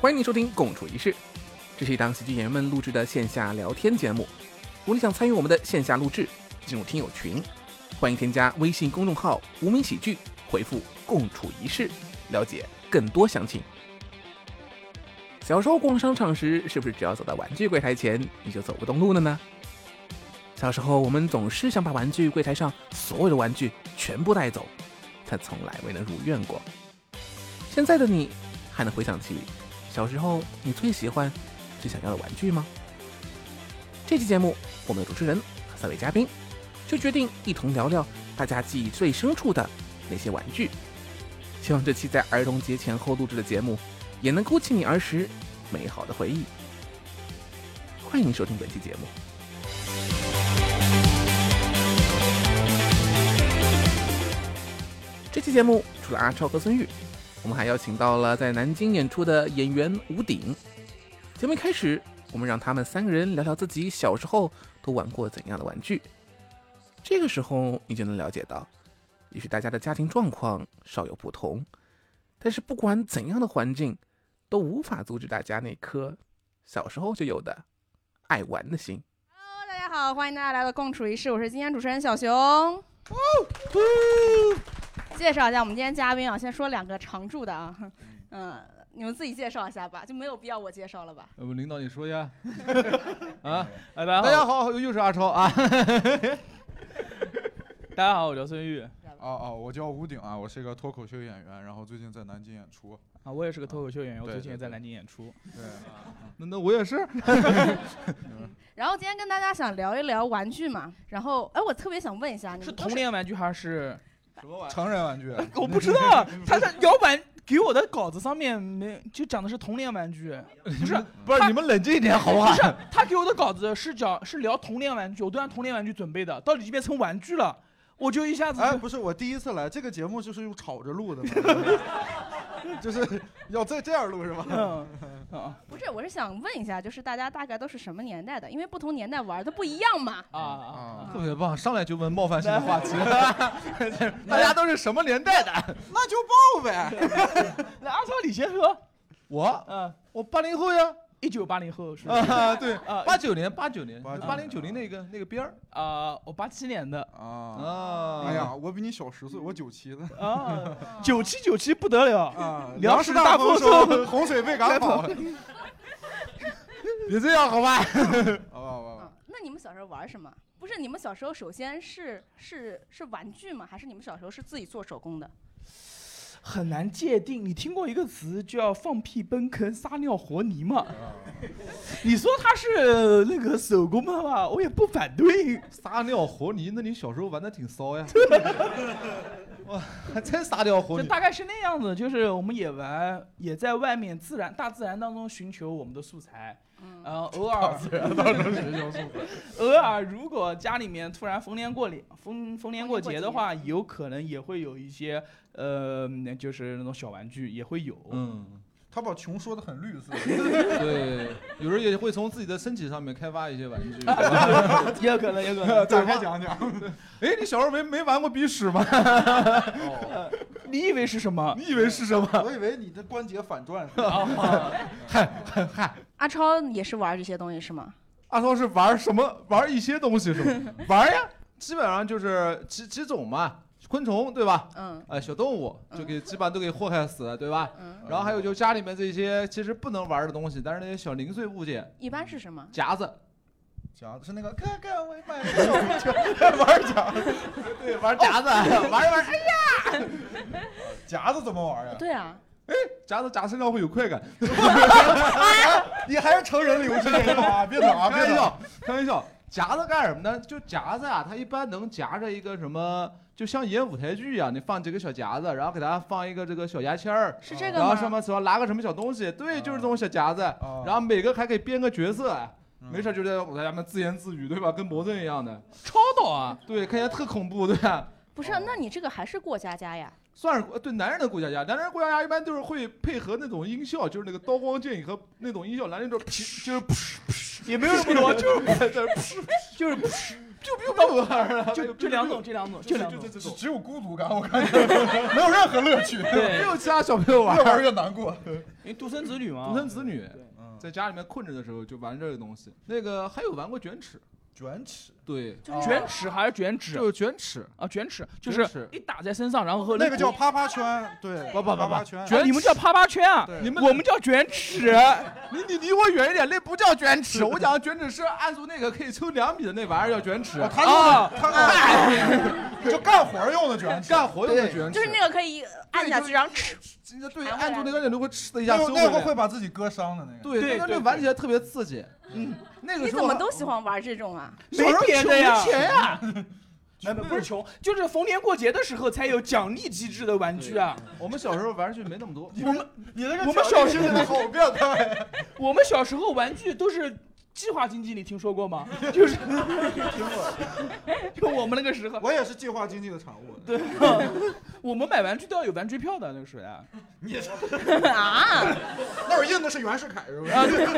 欢迎您收听《共处一室》，这是一档喜剧演员们录制的线下聊天节目。如果你想参与我们的线下录制，进入听友群，欢迎添加微信公众号“无名喜剧”，回复“共处一室”，了解更多详情。小时候逛商场时，是不是只要走到玩具柜台前，你就走不动路了呢？小时候我们总是想把玩具柜台上所有的玩具全部带走，但从来未能如愿过。现在的你还能回想起小时候你最喜欢、最想要的玩具吗？这期节目，我们的主持人和3位嘉宾就决定一同聊聊大家记忆最深处的那些玩具。希望这期在儿童节前后录制的节目，也能勾起你儿时美好的回忆。欢迎您收听本期节目。这期节目除了阿超和孙玉，我们还邀请到了在南京演出的演员吴鼎。节目一开始，我们让他们3个人聊聊自己小时候都玩过怎样的玩具。这个时候你就能了解到，也许大家的家庭状况稍有不同，但是不管怎样的环境，都无法阻止大家那颗小时候就有的爱玩的心。 Hello， 大家好，欢迎大家来到共处一室，我是今天主持人小熊。介绍一下我们今天嘉宾啊，先说2个常驻的啊，你们自己介绍一下吧，就没有必要我介绍了吧？ 领导你说一下。啊， 大家好，又是阿超啊。 大家好，我叫孙玉。 我叫吴鼎啊，我是一个脱口秀演员，然后最近在南京演出。 啊，我也是个脱口秀演员，我最近也在南京演出。 对， 那我也是。 然后今天跟大家想聊一聊玩具嘛，然后我特别想问一下，你们是童年玩具还是什么玩具？成人玩具？ 我不知道，他的摇板给我的稿子上面就讲的是童年玩具， 不是你们冷静一点好不好？ 不是，他给我的稿子是聊童年玩具，我都按童年玩具准备的，到底就变成玩具了，我就一下子不是我第一次来这个节目就是用吵着录的嘛。就是要这样录是吗？ 不是，我是想问一下，就是大家大概都是什么年代的？因为不同年代玩的不一样嘛。 特别棒，上来就问冒犯性的话题。大家都是什么年代的？ 那就报呗。 来，阿超你先说。 我80后呀。 1980后是啊，对，89年，80、90那个边儿我87年的哎呀，我比你小10岁，我97的 97不得了啊！ 粮食大丰收，洪水被赶跑。 别这样好吧？ 那你们小时候玩什么？不是，你们小时候首先是玩具吗？还是你们小时候是自己做手工的？ 很难界定，你听过一个词叫放屁崩坑撒尿和泥吗？你说它是那个手工的吧，我也不反对。 撒尿和泥，那你小时候玩的挺骚呀。哇，还真撒尿和泥。 大概是那样子，就是我们也玩，也在外面大自然当中寻求我们的素材。偶尔如果家里面突然逢年过节的话，有可能也会有一些就是那种小玩具也会有。 他把穷说得很绿色。 对，有人也会从自己的身体上面开发一些玩具。 也有可能。 展开讲讲。 哎，你小时候没玩过鼻屎吗？ 你以为是什么？ 我以为你的关节反转。 嗨。阿超也是玩这些东西是吗？ 阿超是玩什么？玩一些东西是吗？玩呀，基本上就是几种嘛，昆虫对吧？小动物就基本上都给祸害死了对吧？然后还有就家里面这些其实不能玩的东西，但是那些小零碎物件。 一般是什么？ 夹子是那个哥我买了小红球。玩夹子。 对，玩夹子，玩一玩，哎呀， 夹子怎么玩呀？ 对啊。 夹子夹身上会有快感。 你还是成人流之类的啊！别整啊！ 开玩笑。夹子干什么呢？就夹子啊，它一般能夹着一个什么，就像演舞台剧一样，你放几个小夹子，然后给它放一个这个小牙签儿， 是这个吗？ 然后上面手上拿个什么小东西，对，就是这种小夹子。然后每个还可以编个角色，没事就在舞台上面自言自语，对吧？跟魔怔一样的。 超导啊！ 对，看起来特恐怖，对吧？ 不是，那你这个还是过家家呀？ 算是对男人的过家家，男人过家家一般都是会配合那种音效，就是那个刀光剑影和那种音效，男人就是也没有那么多，就是就两种，这两种， 只有孤独感，我感觉没有任何乐趣， 没有其他小朋友玩， 越玩越难过。 因为独生子女嘛， 独生子女在家里面困着的时候就玩这个东西。那个还有玩过卷尺。 卷尺， 对， 卷尺还是卷纸？ 就是卷尺啊，卷尺就是一打在身上，然后那个叫啪啪圈，对，啪啪圈， 你们叫啪啪圈啊？我们叫卷尺。 你离我远一点，那不叫卷尺，我讲的卷尺是按住那个可以抽2米的那玩意儿叫卷尺。 他就干活用的卷尺， 干活用的卷尺， 就是那个可以按下去，然后吃。 对，按住那个就会吃的一下收回来，那个会把自己割伤的那个。 对，那个玩起来特别刺激。那个时候你怎么都喜欢玩这种啊？ 没别的呀， 钱呀。 不是穷，就是逢年过节的时候才有奖励机制的玩具啊。 我们小时候玩具没那么多。 我们小时候好变态。 我们小时候玩具都是计划经济，你听说过吗？就是听过。 就我们那个时候， 我也是计划经济的产物。 对，我们买玩具都要有玩具票的，那个是啊。 你啊？ 那会儿印的是袁世凯是不是？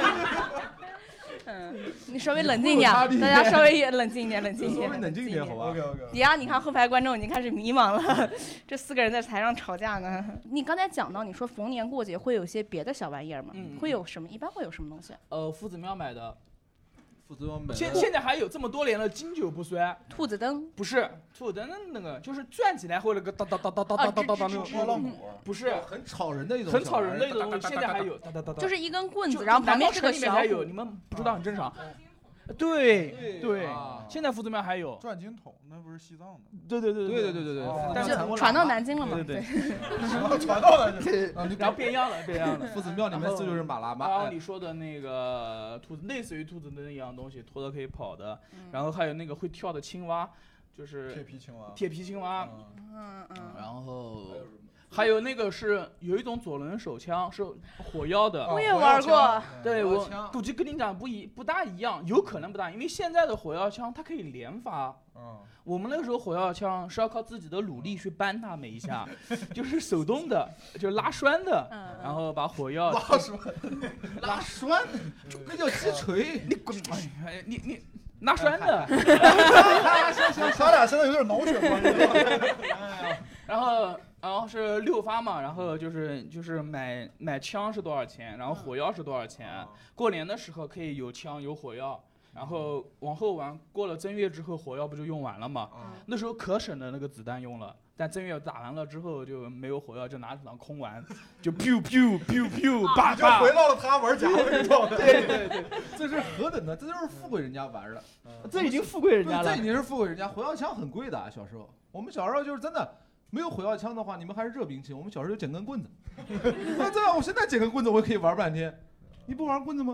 你稍微冷静一点，大家稍微冷静一点，冷静一点， 冷静一点，好吧？ 底下你看后排观众已经开始迷茫了，这4个人在台上吵架呢。你刚才讲到，你说逢年过节会有些别的小玩意儿吗？会有什么？一般会有什么东西？ 夫子庙买的。 现在还有这么多年了，经久不衰。 兔子灯不是兔子灯那个，就是转起来会那个哒哒哒哒哒哒哒哒那种拨浪鼓， 不是很吵人的一种， 很吵人的一种东西，现在还有哒哒哒哒， 就是一根棍子，然后旁边是个小还有，你们不知道很正常。对，现在夫子庙还有转经筒，那不是西藏的？ 对， 但是传到南京了嘛？ 对， 传到南京， 然后变样了。 夫子庙里面这就是马拉嘛。 然后你说的那个兔子，类似于兔子的那样东西，拖得可以跑的，然后还有那个会跳的青蛙，就是铁皮青蛙，然后。还有那个是有一种左轮手枪是火药的， 我也玩过。 对，我估计跟你讲不大一样，有可能不大，因为现在的火药枪它可以连发。我们那个时候火药枪是要靠自己的努力去扳它每一下，就是手动的，就是拉栓的，然后把火药拉栓，那叫击锤。 你滚！你拉栓的。 行，咱俩现在有点脑血管。 然后是6发嘛，然后就是买枪是多少钱，然后火药是多少钱。过年的时候可以有枪有火药，然后往后玩过了正月之后火药不就用完了嘛？那时候可省的那个子弹用了，但正月打完了之后就没有火药，就拿当空玩，就 biu biu biu biu， 叭就回到了他玩家的那种。 对， 这是何等的，这就是富贵人家玩的， 这已经富贵人家了， 这已经是富贵人家。火药枪很贵的，小时候我们小时候就是真的。没有火药枪的话，你们还是热兵器。我们小时候就捡根棍子，那这样我现在捡根棍子，我也可以玩半天。你不玩棍子吗？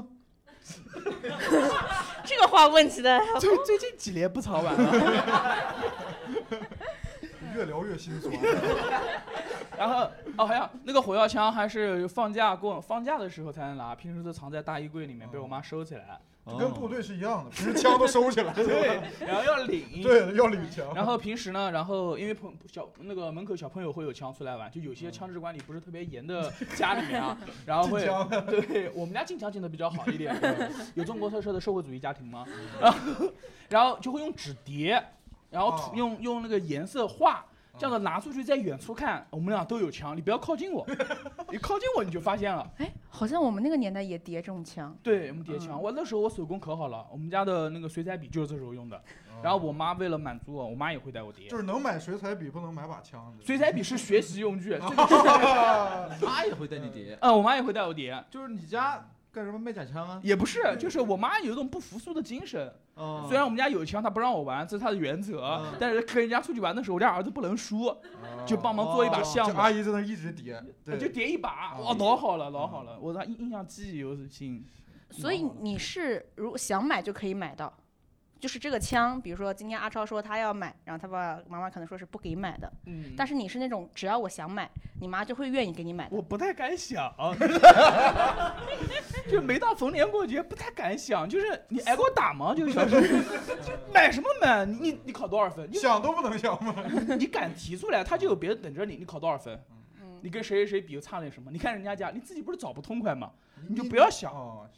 这个话问起的， 最近几年不常玩了， 越聊越心酸。 然后还有那个火药枪，还是放假的时候才能拿，平时都藏在大衣柜里面，被我妈收起来。 跟部队是一样的，平时枪都收起来， 对，然后要领， 对，要领枪。 然后平时呢，然后因为那个门口小朋友会有枪出来玩，就有些枪支管理不是特别严的家里面啊，然后会，对我们家禁枪禁的比较好一点，有中国特色的社会主义家庭吗？然后就会用纸叠，然后用那个颜色画。这样的拿出去在远处看，我们俩都有枪，你不要靠近我，你靠近我你就发现了。 哎，好像我们那个年代也叠这种枪。 对，我们叠枪。那时候我手工可好了，我们家的那个水彩笔就是这时候用的。然后我妈为了满足我妈也会带我叠。 就是能买水彩笔，不能买把枪。 水彩笔是学习用具。 妈也会带你叠。 我妈也会带我叠。 就是你家干什么卖假枪啊？ 也不是，就是我妈有一种不服输的精神。虽然我们家有枪，她不让我玩，这是她的原则。但是跟人家出去玩的时候，我家儿子不能输，就帮忙做一把项目。 阿姨在那一直叠， 就叠一把，哇，老好了。我印象记忆犹新。 所以你是如果想买就可以买到，就是这个枪，比如说今天阿超说他要买，然后他爸妈妈可能说是不给买的，但是你是那种只要我想买，你妈就会愿意给你买的。 我不太敢想，就没到逢年过节不太敢想，就是你挨过打吗？就是小时候，买什么买？你考多少分？ 想都不能想吗？ 你敢提出来，他就有别人等着你，你考多少分？你跟谁比又差了什么？你看人家家，你自己不是找不痛快吗？你就不要想。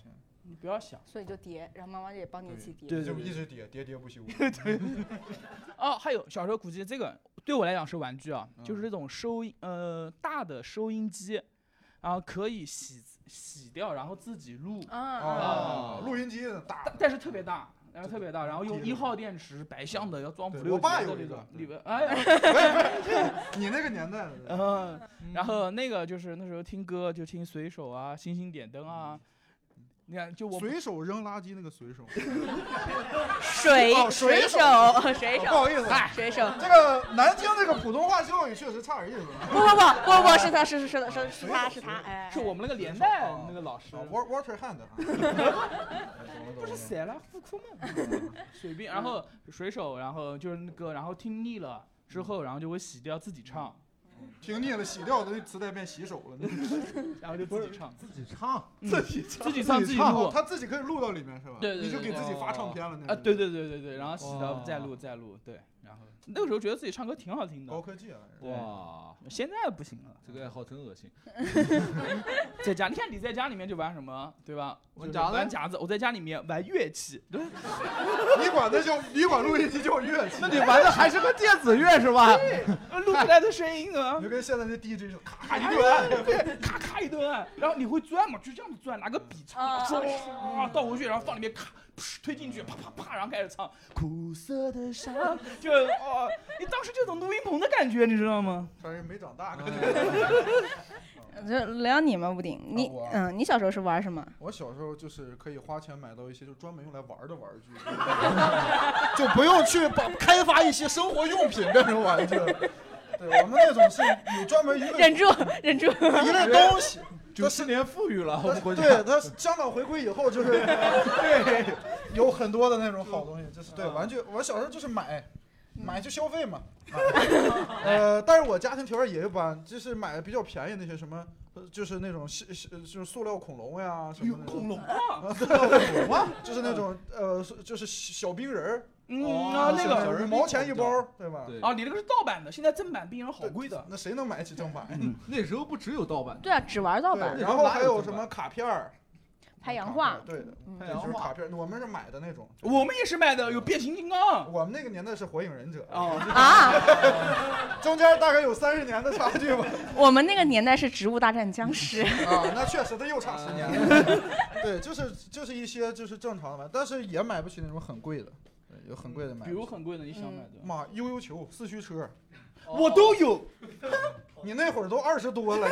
你不要想， 所以就叠，然后妈妈也帮你一起叠， 对，就一直叠不休。 对。哦，还有小时候估计这个对我来讲是玩具啊，就是这种大的收音机，然后可以洗掉，然后自己录录音机大， 但是特别大。然后用1号电池，白象的，要装5、6。 我爸有一个里边，哎呀， 你那个年代的。 然后那个就是那时候听歌就听随手啊，星星点灯啊。你看，就我随手扔垃圾那个随手， 水手， 不好意思， 水手， 这个难听这个普通话教育确实差点意思。 不，是他，是他，哎， 是我们那个年代那个老师 ，Water Hand， 不是写了复刻吗？随便，然后水手，然后就是那个，然后听腻了之后，然后就会洗掉自己唱。 听腻了，洗掉的那磁带变洗手了， 然后就自己唱， 自己唱， 自己录， 他自己可以录到里面是吧？ 对， 你就给自己发唱片了那对，然后洗掉再录，对，然后那个时候觉得自己唱歌挺好听的， 高科技啊！ 哇， 现在不行了， 这个爱好真恶心。 在家，你看你在家里面就玩什么，对吧？ 玩夹子，我在家里面玩乐器。 你管录音机叫乐器？ 那你玩的还是个电子乐是吧？ 录出来的声音呢？ 就跟现在那 DJ 就咔一顿，对，咔一顿，然后你会钻嘛？就这样子钻，拿个笔插，倒回去，然后放里面，咔，推进去，啪啪啪，然后开始唱苦涩的伤，就你当时这种录音棚的感觉，你知道吗？ 反正没长大， 就聊你吗？屋顶，你小时候是玩什么？ 我小时候就是可以花钱买到一些就专门用来玩的玩具，就不用去开发一些生活用品变成玩具。对，我们那种是有专门一个忍住一类东西。 90年富裕了，我们国家。 对，它香港回归以后就是对有很多的那种好东西，就是对玩具。我小时候就是买就消费嘛。但是我家庭条件也一般，就是买的比较便宜那些什么，就是那种就是塑料恐龙呀什么的。 恐龙啊，就是那种就是小冰人儿。 那个 5毛钱一包，对吧？ 你那个是盗版的，现在正版冰人好贵的。 那谁能买起正版？ 那时候不只有盗版。 对啊，只玩盗版。 然后还有什么卡片儿？ 拍洋画。 对的，就是卡片，我们是买的那种。 我们也是买的，有变形金刚。 我们那个年代是火影忍者。中间大概有30年的差距吧。 我们那个年代是植物大战僵尸。 那确实，它又差10年。对，就是一些就是正常的买，但是也买不起那种很贵的。有很贵的买， 比如很贵的，你想买的？ 妈，悠悠球、四驱车， 我都有。 你那会儿都20多了。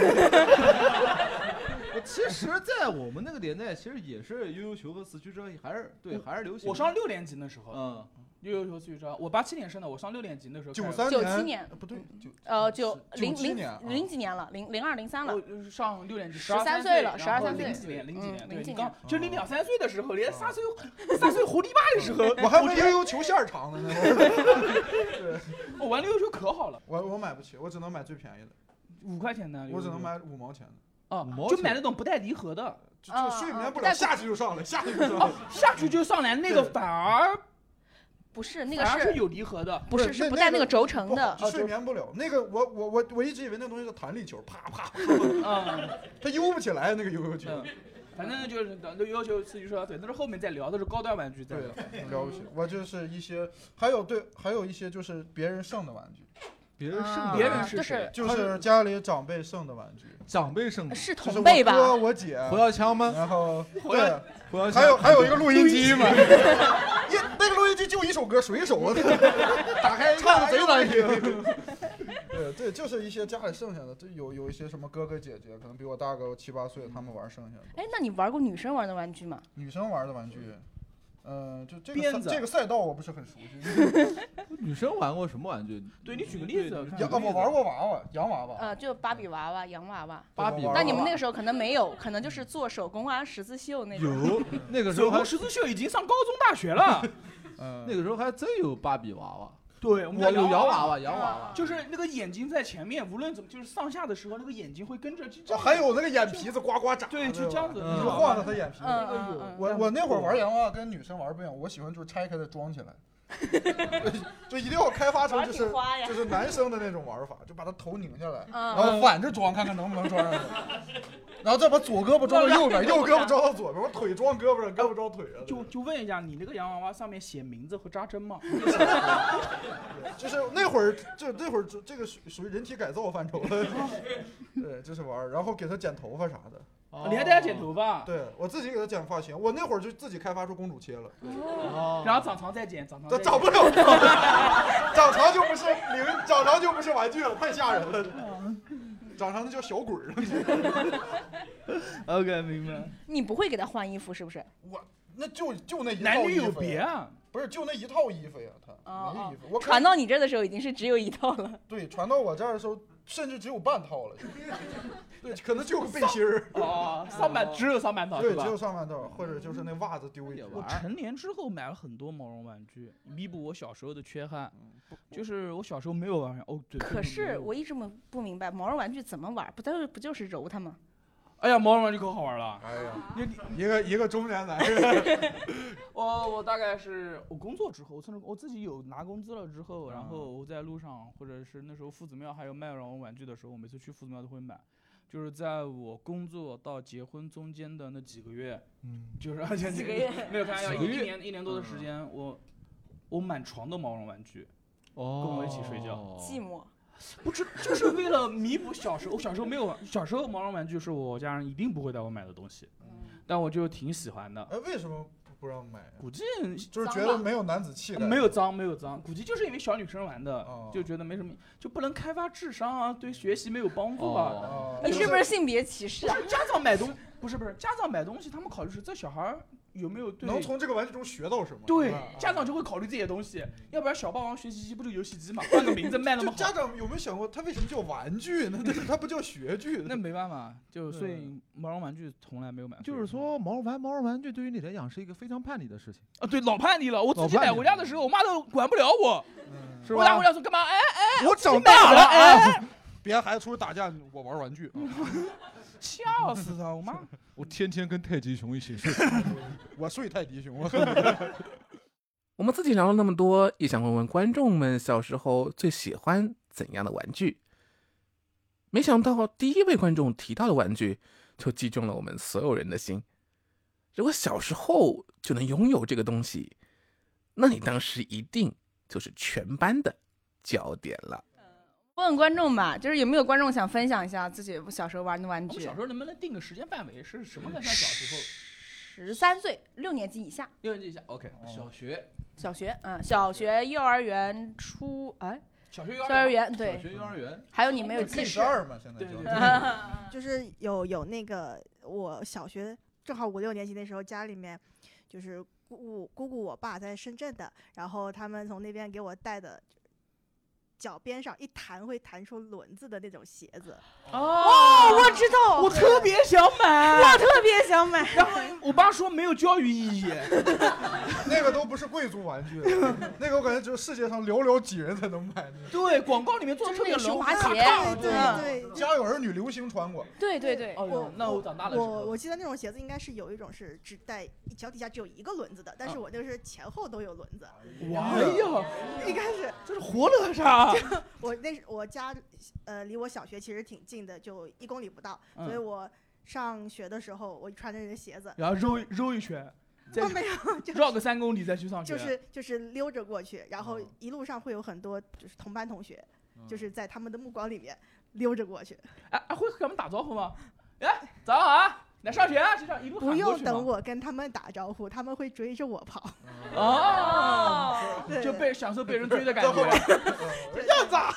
其实，在我们那个年代，其实也是悠悠球和四驱车还是流行。 我上6年级的时候，悠悠球、四驱车，我87年生的，我上6年级的时候。 97年， 不对零几年了，02、03了。 我上6年级 ，13岁了，12、13岁。 零几年，对，你刚就你2、3岁的时候，连3岁活力霸的时候， 我还没悠悠球线长呢。对， 我玩悠悠球可好了。 我买不起，我只能买最便宜的 ，5块钱的。 我只能买5毛钱的。 就买那种不带离合的， 就睡眠不了，下去就上来，下去就上来，那个反而不是那个是有离合的， 不是不带那个轴承的， 睡眠不了。那个我一直以为那东西是弹力球，啪啪，它悠不起来那个悠悠球。 反正就是悠悠球、四驱车，对，那是后面再聊，都是高端玩具。 对，了不起。我就是一些，还有一些就是别人剩的玩具。 别人是谁？ 就是家里长辈剩的玩具。 长辈剩的是同辈吧？ 我哥、我姐。 火药枪吗？ 然后对， 还有一个录音机嘛。那个录音机就一首歌，水手，打开唱的贼难听。对，就是一些家里剩下的，有一些什么哥哥姐姐，可能比我大个7、8岁，他们玩剩下的。 哎，那你玩过女生玩的玩具吗？ 女生玩的玩具。就这个赛道我不是很熟悉。 女生玩过什么玩具？ 对，你举个例子。 我玩过娃娃，洋娃娃。 就芭比娃娃、洋娃娃。 芭比娃娃。 但你们那个时候可能没有，可能就是做手工啊、十字绣那种。 有，那个时候十字绣已经上高中大学了。 那个时候还真有芭比娃娃。 对， 我有洋娃娃， 就是那个眼睛在前面，无论怎么，就是上下的时候，那个眼睛会跟着。 还有那个眼皮子呱呱眨。 对，就这样子， 你就晃着他眼皮子。 嗯。 我那会儿玩洋娃娃跟女生玩不一样，我喜欢就是拆开再装起来。 就一定要开发成就是男生的那种玩法，就把他头拧下来，然后反着装，看看能不能装上去。然后再把左胳膊装到右边，右胳膊装到左边，我腿装胳膊上，胳膊装腿上。 就问一下，你那个洋娃娃上面写名字和扎针吗？ 就是那会儿这个属于人体改造范畴了。对，就是玩，然后给他剪头发啥的。 你还带他剪头发？ 对，我自己给他剪发型，我那会儿就自己开发出公主切了。 然后长长再剪，长不了，长长就不是玩具了，太吓人了。长长的叫小鬼了。 OK， 明白。 你不会给他换衣服是不是？ 我那就那一套衣服。 男女有别啊。 不是，就那一套衣服呀，他没衣服。我传到你这的时候已经是只有一套了。 对，传到我这儿的时候甚至只有半套了。对，可能就个背心儿。 只有上半套。 对，只有上半套，或者就是那袜子丢一点。 我成年之后买了很多毛绒玩具，弥补我小时候的缺憾。就是我小时候没有玩对。 可是我一直不明白毛绒玩具怎么玩，不就是揉它吗？ 哎呀，毛绒玩具可好玩了！ 哎呀，一个中年男人。 我大概是我工作之后，我自己有拿工资了之后，然后我在路上或者是那时候夫子庙还有卖毛绒玩具的时候，我每次去夫子庙都会买。就是在我工作到结婚中间的那几个月，就是而且几个月没有开玩笑，一年多的时间，我满床的毛绒玩具，跟我一起睡觉， 寂寞。 不是，就是为了弥补小时候。我小时候没有，小时候毛绒玩具是我家人一定不会带我买的东西，但我就挺喜欢的。 为什么不让买？ 估计就是觉得没有男子气概。 没有脏，估计就是因为小女生玩的，就觉得没什么，就不能开发智商啊，对学习没有帮助啊。 你是不是性别歧视啊？ 家长买不是家长买东西，他们考虑是这小孩有没有能从这个玩具中学到什么？ 对，家长就会考虑这些东西，要不然小霸王学习机不就游戏机嘛，换个名字卖那么好。 家长有没有想过，他为什么叫玩具呢？它不叫学具？ 那没办法，所以毛绒玩具从来没有买。 就是说，毛绒玩具对于你来讲是一个非常叛逆的事情啊！对，老叛逆了。我自己买回家的时候，我妈都管不了我， 是吧？ 我拿回家说干嘛？ 我长大了，别的孩子出去打架，我玩玩具。 笑死他！我妈， 我天天跟泰迪熊一起睡， 我睡泰迪熊。 我们自己聊了那么多，也想问问观众们小时候最喜欢怎样的玩具？没想到第一位观众提到的玩具，就击中了我们所有人的心。如果小时候就能拥有这个东西，那你当时一定就是全班的焦点了。 问观众吧，就是有没有观众想分享一下自己小时候玩的玩具？ 我小时候能不能定个时间范围？是什么才算小时候 ？13岁，6年级以下。 6年级以下 ，OK。小学， 小学、幼儿园、小学、幼儿园，对， 小学、幼儿园。 还有你没有记事 ？K12嘛，现在就是有那个我小学正好5、6年级那时候，家里面就是姑姑我爸在深圳的，然后他们从那边给我带的。脚边上一弹会弹出轮子的那种鞋子。 我知道， 我特别想买， 我特别想买。 然后我爸说没有教育意义， 那个都不是贵族玩具，那个我感觉只有世界上寥寥几人才能买。 对，广告里面做的特别轮滑鞋， 对， 家有儿女流行穿过。 对。 那我长大了。 我记得那种鞋子应该是有一种是只带脚底下只有一个轮子的，但是我那个是前后都有轮子。 哎呀， 应该是这是活勒啥？ 我家离我小学其实挺近的，就1公里不到，所以我上学的时候我穿着这个鞋子， 然后揉一圈， 没有，就绕个3公里再去上学，就是溜着过去，然后一路上会有很多就是同班同学，就是在他们的目光里面溜着过去。 会和他们打招呼吗？早上好啊！来上学啊！就这样一路不用等我跟他们打招呼，他们会追着我跑。 就享受被人追的感觉。 要咋？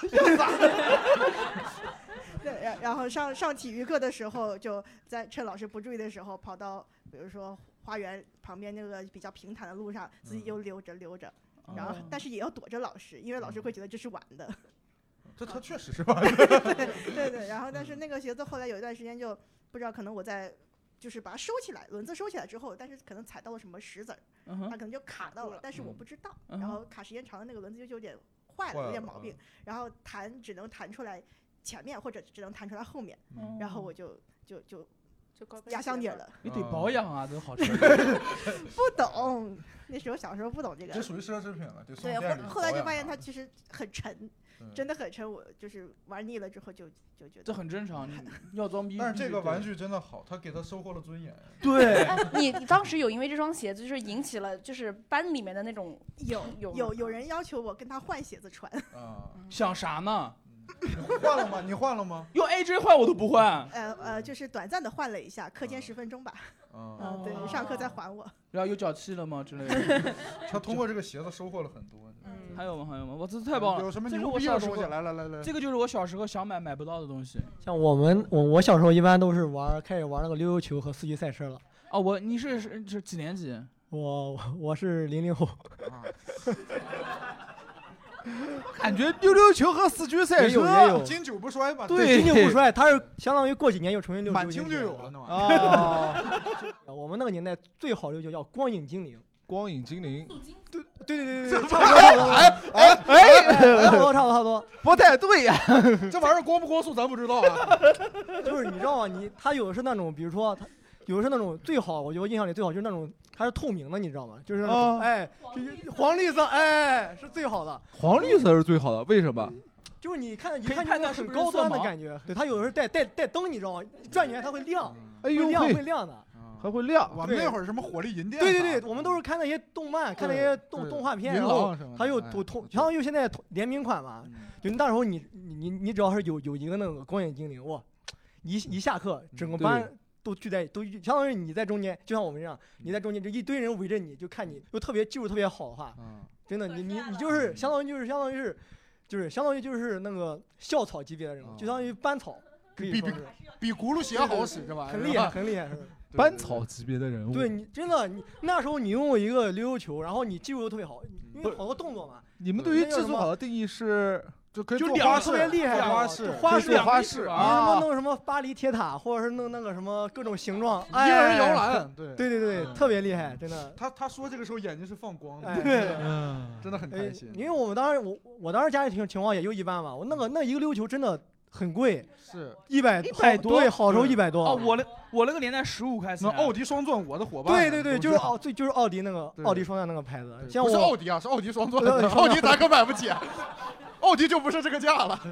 对，然后上体育课的时候，就在趁老师不注意的时候，跑到比如说花园旁边那个比较平坦的路上，自己又溜着，然后但是也要躲着老师，因为老师会觉得这是玩的。 他确实是玩的。 对，然后但是那个鞋子后来有一段时间就不知道，可能我在。就是把它收起来，轮子收起来之后，但是可能踩到了什么石子儿，它可能就卡到了，但是我不知道。然后卡时间长了，那个轮子就有点坏了，有点毛病。然后只能弹出来前面，或者只能弹出来后面。然后我就压箱底儿的。 你得保养啊，都好吃。 不懂，那时候小时候不懂这个。 这属于奢侈品了， 对，后来就发现它其实很沉。真的很沉，我就是玩腻了之后就觉得这很正常，你要装逼。 但是这个玩具真的好，它给它收获了尊严。 对， 你当时有因为这双鞋子就是引起了就是班里面的那种有人要求我跟他换鞋子穿啊， 想啥呢？ 换了吗？你换了吗？ 用 AJ 换我都不换。 就是短暂的换了一下，课间10分钟吧。对，上课再还我。 然后有脚气了吗之类的？ 他通过这个鞋子收获了很多。 还有吗？我这太棒了！ 有什么牛逼的东西？来， 这个就是我小时候想买不到的东西。 像我小时候一般都是开始玩那个溜溜球和四驱赛车了。 哦，你是几年级？ 我是00后。 感觉溜溜球和四驱赛车也有经久不衰嘛。 对，经久不衰，它是相当于过几年又重新溜。 满清就有了那玩意儿。我们那个年代最好溜就叫光影精灵。 光影精灵， 对，差不多， 不太对呀， 这玩意儿光不光速咱不知道啊。 就是你知道吗？它有的是那种，比如说它有的是那种最好，我觉得印象里最好就是那种它是透明的，你知道吗？就是那种就是黄绿色，是最好的。 黄绿色是最好的，为什么？ 就是你看很高端的感觉。对，它有的是带灯，你知道吗？转起来它会亮，会亮的。 还会亮， 我们那会儿什么火力银电？ 对，我们都是看那些动漫，看那些动画片，然后还有相当于现在联名款嘛。就那时候你只要是有一个那个光影精灵，哇，一下课整个班都相当于你在中间，就像我们这样，你在中间就一堆人围着你，就看你又技术特别好的话，真的你就是相当于就是那个校草级别的人，就相当于班草，可以说是比轱辘鞋好使，这玩意儿很厉害。 班草级别的人物， 对你真的，你那时候你用一个溜溜球，然后你技术又特别好，因为好多动作嘛。 你们对于技术好的定义是就可以做花式， 特别厉害， 花式你什么弄什么巴黎铁塔，或者是弄那个什么各种形状， 一个人摇篮， 对，特别厉害，真的。 他说这个时候眼睛是放光的， 对，真的很开心。 因为我当时家里情况也就一般嘛，我那一个溜球真的很贵， 是 100多，对，好时候100多。 哦，我那个年代15块钱。 那奥迪双钻，我的伙伴。 对，就是奥迪那个奥迪双钻那个牌子，像不是奥迪啊，是奥迪双钻。奥迪咱可买不起，奥迪就不是这个价了。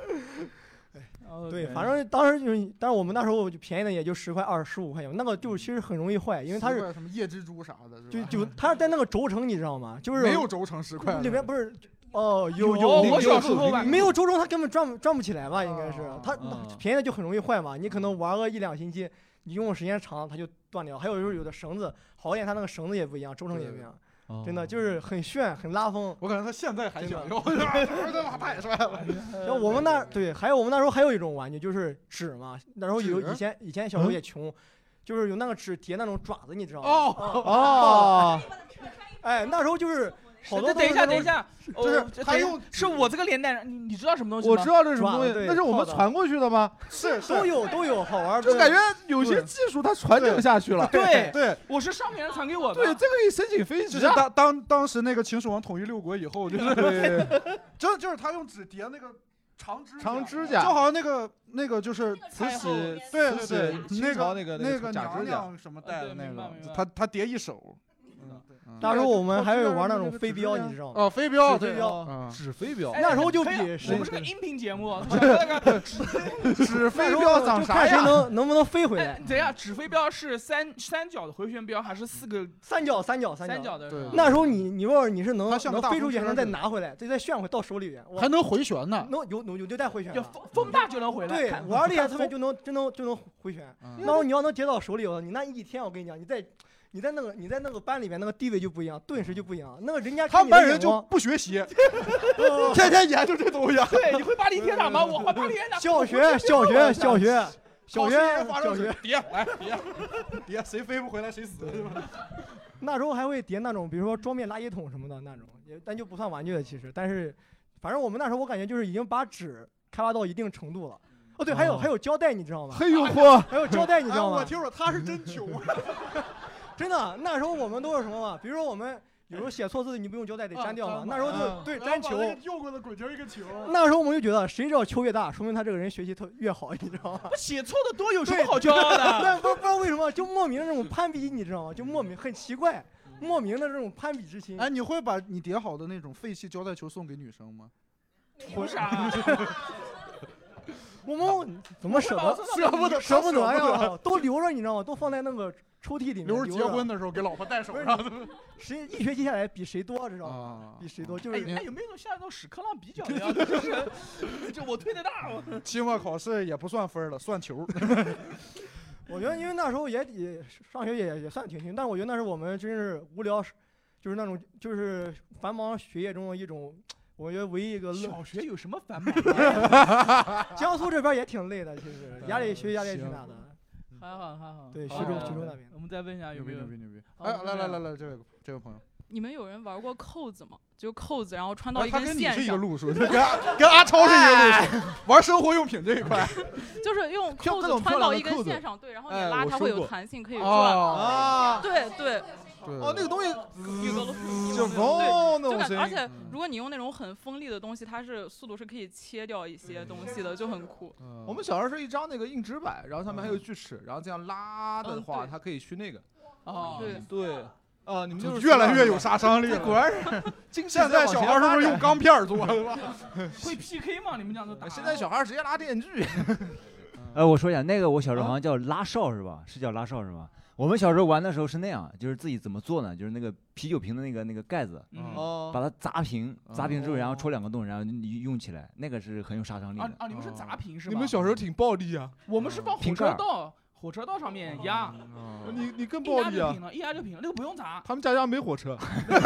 对，反正当时就是，但是我们那时候就便宜的也就10块、15块钱，那个就其实很容易坏，因为它是什么夜蜘蛛啥的， 就它是在那个轴承，你知道吗？就是没有轴承10块， 里面不是。 有，我小时候没有轴承，它根本转不起来吧？应该是它便宜的就很容易坏嘛。你可能玩个1-2星期，你用的时间长，它就断掉。还有就是有的绳子好一点，它那个绳子也不一样，轴承也不一样。真的就是很炫，很拉风。 我感觉他现在还想要，太帅了。 像我们那还有我们那时候还有一种玩具就是纸嘛。那时候以前小时候也穷，就是有那个纸叠那种爪子，你知道吗？那时候就是。 等一下， 就是他用是我这个年代人，你知道什么东西吗？ 我知道这是什么东西，那是我们传过去的吗？ 是都有好玩， 就感觉有些技术它传承下去了。 对，我是上面人传给我的。 对，这个可以申请飞机。 就是当时那个秦始皇统一6国以后，就是他用纸叠那个长指甲，就好像那个就是慈禧， 对， 清朝那个娘娘什么戴的那个，他叠一手。 那时候我们还有玩那种飞镖，你知道吗？ 飞镖， 纸飞镖。 那时候就比我们是个音频节目， 纸飞镖长啥样？ 看谁能不能飞回来？ 怎样？纸飞镖是三角的回旋镖，还是4个三角的？ 那时候你问问你是能飞出去，还能再拿回来，再旋回到手里边， 还能回旋呢？ 有就带回旋， 就风大就能回来。 对，玩厉害特别就能回旋。那时候你要能接到手里，你那一天我跟你讲，你在那个班里面那个地位就不一样，顿时就不一样。那个人家他们班人就不学习，天天研究这东西。 对，你会巴黎铁塔吗？我会巴黎铁塔。 小学， 叠，谁飞不回来谁死。 那时候还会叠那种，比如说桌面垃圾桶什么的那种，但就不算玩具的其实。但是，反正我们那时候我感觉就是已经把纸开发到一定程度了。哦，对，还有胶带，你知道吗？ 嘿呦嚯， 还有胶带，你知道吗？ 我听说他是真穷。 真的，那时候我们都是什么嘛？比如说我们有时候写错字你不用胶带得粘掉嘛，那时候就对粘球， 用过的滚球一个球。 那时候我们就觉得谁知道球越大，说明他这个人学习越好，你知道吗？ 写错的多有什么好骄傲的？ 但不知道为什么就莫名的这种攀比，你知道吗？就莫名很奇怪，莫名的这种攀比之心。 哎，你会把你叠好的那种废弃胶带球送给女生吗？ 为啥？ 我们怎么舍不得呀？都留着，你知道吗？都放在那个抽屉里面， 留着结婚的时候给老婆戴手上。 谁一学期下来比谁多，知道吗？比谁多就是。 哎，有没有像那种屎壳郎比较的呀？就我推的大。 期末考试也不算分了，算球。 我觉得，因为那时候也上学也算挺勤，但是我觉得那时候我们真是无聊，就是那种就是繁忙学业中的一种。我觉得唯一一个小学有什么繁忙？ 江苏这边也挺累的，其实学习压力也挺大的。 还好。 对，徐州那边。 我们再问一下有没有？ 牛逼！哎，来，这位朋友， 你们有人玩过扣子吗？就扣子，然后穿到一根线上。 他跟你是一个路数，跟阿超是一个路数。玩生活用品这一块， 就是用扣子穿到一根线上，对，然后你拉它会有弹性，可以转。对。 哦，那个东西就那种， 而且如果你用那种很锋利的东西，它是速度是可以切掉一些东西的，就很酷。 我们小时候是一张那个硬纸板，然后上面还有锯齿，然后这样拉的话，它可以去那个。对。你们就是越来越有杀伤力了。 果然是。 现在小孩是不是用钢片做的？ 会 PK 吗？你们这样子打？ 现在小孩直接拉电锯。 我说一下，那个我小时候好像叫拉哨是吧？是叫拉哨是吧？我们小时候玩的时候是那样，就是自己怎么做呢？就是那个啤酒瓶的那个盖子，把它砸平之后，然后戳2个洞，然后你用起来，那个是很有杀伤力的。 你们是砸平是吧？ 你们小时候挺暴力啊！ 我们是放火车道上面压。 你更暴力啊！ 一压就平了，那个不用砸。 他们家没火车。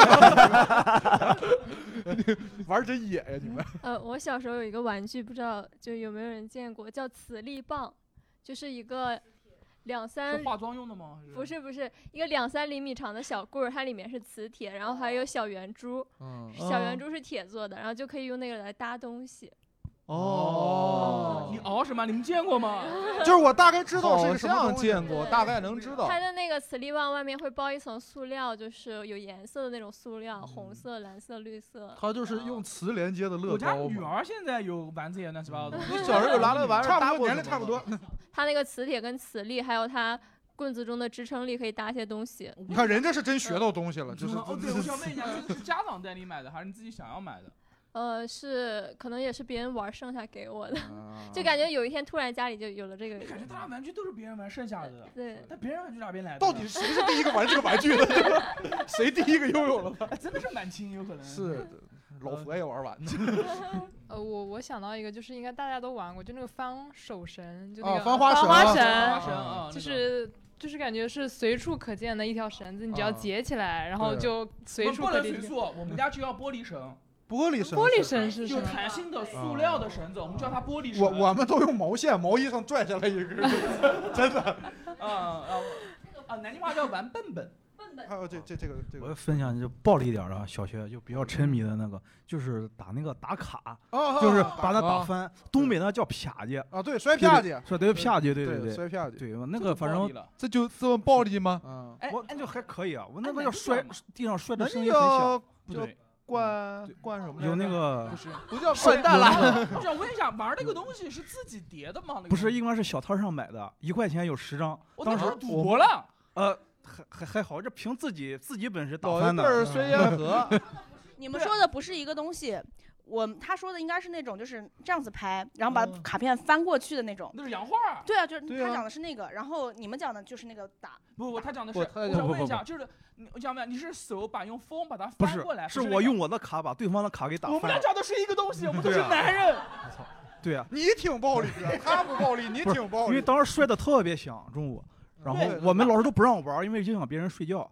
玩真野呀你们！ 我小时候有一个玩具，不知道就有没有人见过，叫磁力棒，就是一个。 是化妆用的吗？ 不是，一个2-3厘米长的小棍儿，它里面是磁铁，然后还有小圆珠，小圆珠是铁做的，然后就可以用那个来搭东西。 你熬什么？你们见过吗？ 就是我大概知道是什么， 见过，大概能知道。 它的那个磁力棒外面会包一层塑料，就是有颜色的那种塑料，红色、蓝色、绿色。 它就是用磁连接的乐高。 我家女儿现在有玩这些乱七八糟的。 你小时候有拿来玩？ 差不多，年龄差不多。 它那个磁铁跟磁力，还有它棍子中的支撑力，可以搭一些东西。 你看人家是真学到东西了，就是。 对，我想问一下，这是家长带你买的，还是你自己想要买的？ 是可能也是别人玩剩下给我的，就感觉有一天突然家里就有了这个。 感觉大家玩具都是别人玩剩下的。 对。 但别人玩具哪边来的？ 到底谁是第一个玩这个玩具的？谁第一个拥有了？ 真的是蛮亲，有可能。 是。老佛爷玩完。 我想到一个，就是应该大家都玩过，就那个翻手绳，就那个翻花绳，就是感觉是随处可见的一条绳子，你只要结起来，然后就随处可见。 不能随处，我们家就要玻璃绳。 玻璃绳是有弹性的塑料的绳子，我们叫它玻璃绳。 我们都用毛线，毛衣上拽下来一根，真的。 南京话叫玩笨笨。 还有这个， 我分享就暴力一点的，小学就比较沉迷的那个，就是打那个打卡，就是把它打翻。东北那叫啪叽啊，对，摔啪叽， 说对啪叽，对， 摔啪叽， 对，那个反正这就这么暴力吗？ 我就还可以啊，我那个要摔地上摔的声音很小， 不对。灌什么？ 有那个不叫灌蛋了。 我想问一下，玩那个东西是自己叠的吗？ 不是，应该是小摊上买的，1块钱有10张。当时赌博了。 还好，这凭自己本事打翻的。 老一辈摔烟盒。 你们说的不是一个东西。他说的应该是那种，就是这样子拍，然后把卡片翻过去的那种。 那是洋画。 对啊，就是他讲的是那个，然后你们讲的就是那个打。 不，他讲的是。我想问一下，就是我讲问你是手用风把它翻过来？ 不是我用我的卡把对方的卡给打翻。 我们俩讲的是一个东西，我们都是男人。 对啊， 你挺暴力的，他不暴力，你挺暴力。 因为当时摔得特别响，中午，然后我们老师都不让我玩，因为影响别人睡觉。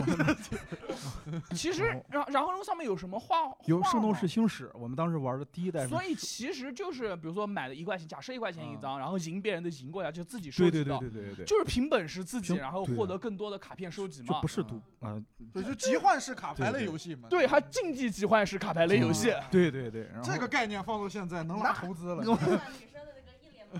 其实，然后上面有什么画？ 有《圣斗士星矢》，我们当时玩的第一代。 所以其实就是，比如说买了1块钱，假设1块钱一张，然后赢别人的赢过来，就自己收集到。 对， 就是凭本事自己，然后获得更多的卡片收集嘛。 这不是赌啊， 就集换式卡牌类游戏嘛。 对，还竞技集换式卡牌类游戏。 对， 这个概念放到现在能拉投资了。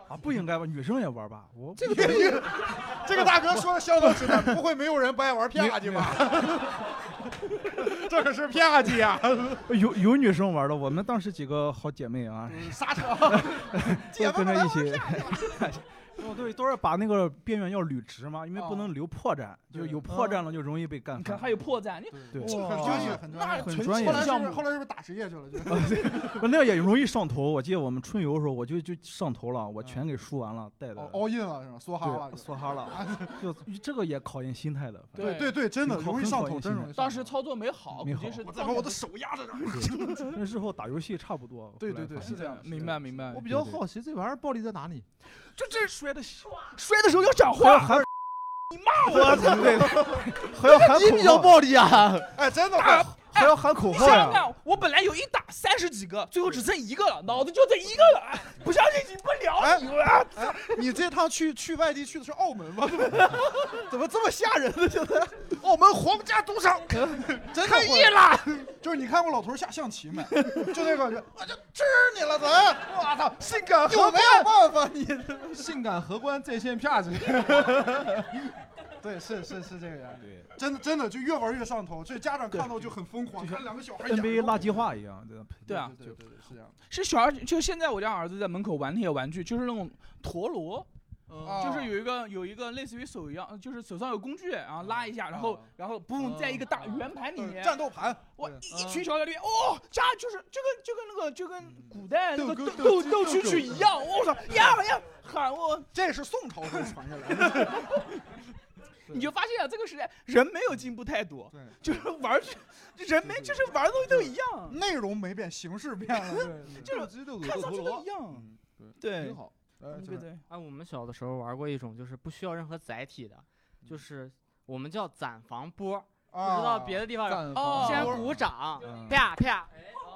啊，不应该吧？女生也玩吧？我这个大哥说的相当直白，不会没有人不爱玩啪叽吧？这可是啪叽啊！ 有女生玩的，我们当时几个好姐妹啊， 撒场， 都跟着一起。对，都是把那个边缘要捋直嘛，因为不能留破绽，就有破绽了就容易被干翻。 你看还有破绽， 对， 很专业， 很专业。 后来是不是打职业去了？ 那也容易上头。我记得我们春游的时候，我就上头了，我全给输完了，带的。 all in 了是吧？ 梭哈了，就这个也考验心态的。 对，真的容易上头，真容易。 当时操作没好， 我再把我的手压在这儿。 跟日后打游戏差不多。 对，是这样。 明白。 我比较好奇这玩意儿暴力在哪里？ 就这摔的时候要讲话，你骂我， 还要喊口号， 你比较暴力啊！ 哎，真的还要喊口号呀！想想，我本来有一打30几个，最后只剩1个了，脑子就这1个了。不相信你不聊你了。 你这趟去外地去的是澳门吗？怎么这么吓人呢？现在澳门皇家赌场真开业了。就是你看过老头下象棋没？就那个，我就吃你了，咱！我操，性感有没有办法？你性感荷官在线啪叽。 对，是这个样。对，真的就越玩越上头，所以家长看到就很疯狂，看2个小孩 NBA 垃圾话一样， 对啊， 对，是这样。 是小孩，就现在我家儿子在门口玩那些玩具，就是那种陀螺。就是有一个类似于手一样，就是手上有工具，然后拉一下，然后嘣，在一个大圆盘里面， 战斗盘， 我一群小孩里面，家就是就跟古代那个斗蛐蛐一样，我操呀喊我， 这是宋朝时候传下来的。 你就发现这个时代人没有进步太多，就是玩人没就是玩的东西都一样， 内容没变，形式变了， 就是看上去都一样，对， 挺好。 对。 我们小的时候玩过一种，就是不需要任何载体的，就是我们叫攒房波，不知道别的地方先鼓掌，啪啪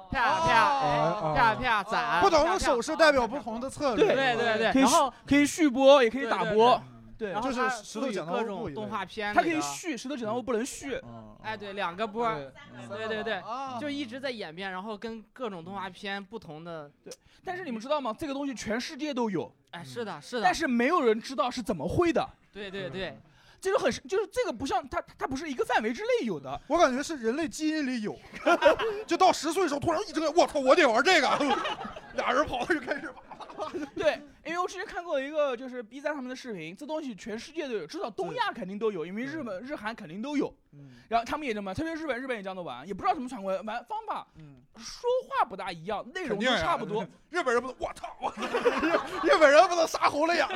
攒， 不同的手势代表不同的策略， 对， 然后可以续波，也可以打波。对， 就是石头剪刀布各种动画片， 它可以续，石头剪刀布不能续。 哎，对，2个波，对，就一直在演变，然后跟各种动画片不同的。 对，但是你们知道吗？这个东西全世界都有。 哎，是的。 但是没有人知道是怎么会的。 对， 这种就是这个不像它不是一个范围之内有的。 我感觉是人类基因里有，就到10岁的时候突然一睁眼，我操，我得玩这个，俩人跑就开始啪。 对，因为我之前看过一个就是 B 站上面的视频，这东西全世界都有，至少东亚肯定都有，因为日韩肯定都有。然后他们也这么，特别日本也这样的玩，也不知道怎么传过来，玩方法，说话不大一样，内容都差不多。 日本人不能，我操，日本人不能杀红了眼了，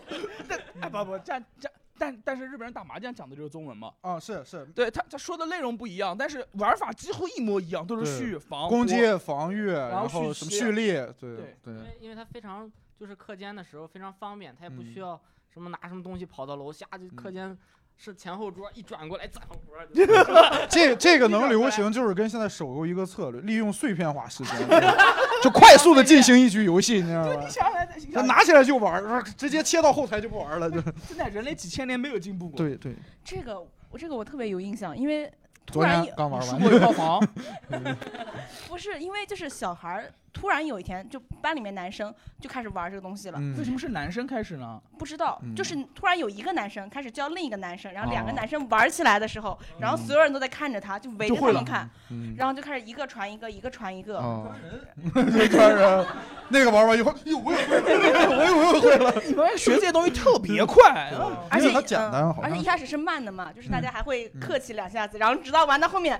但是日本人打麻将讲的就是中文嘛？ 是， 对他说的内容不一样，但是玩法几乎一模一样，都是续防、 攻击、防御，然后什么蓄力，对。 因为它非常就是课间的时候非常方便，它也不需要什么拿什么东西跑到楼下，就课间是前后桌一转过来攒活。 这个能流行，就是跟现在手游一个策略，利用碎片化时间，就快速的进行一局游戏，你知道吗？ 你想来他拿起来就玩，直接切到后台就不玩了，就。 现在人类几千年没有进步过。 对。 这个我特别有印象，因为昨天刚玩完。 有套房。 不是，因为就是小孩突然有一天，就班里面男生就开始玩这个东西了。 为什么是男生开始呢？ 不知道，就是突然有一个男生开始教另一个男生，然后2个男生玩起来的时候，然后所有人都在看着他，就围着他们看，然后就开始一个传一个，一个传一个。 传人，那个玩完以后，我也会了。 你们学这些东西特别快， 而且它简单， 而且一开始是慢的嘛，就是大家还会客气2下子，然后直到玩到后面。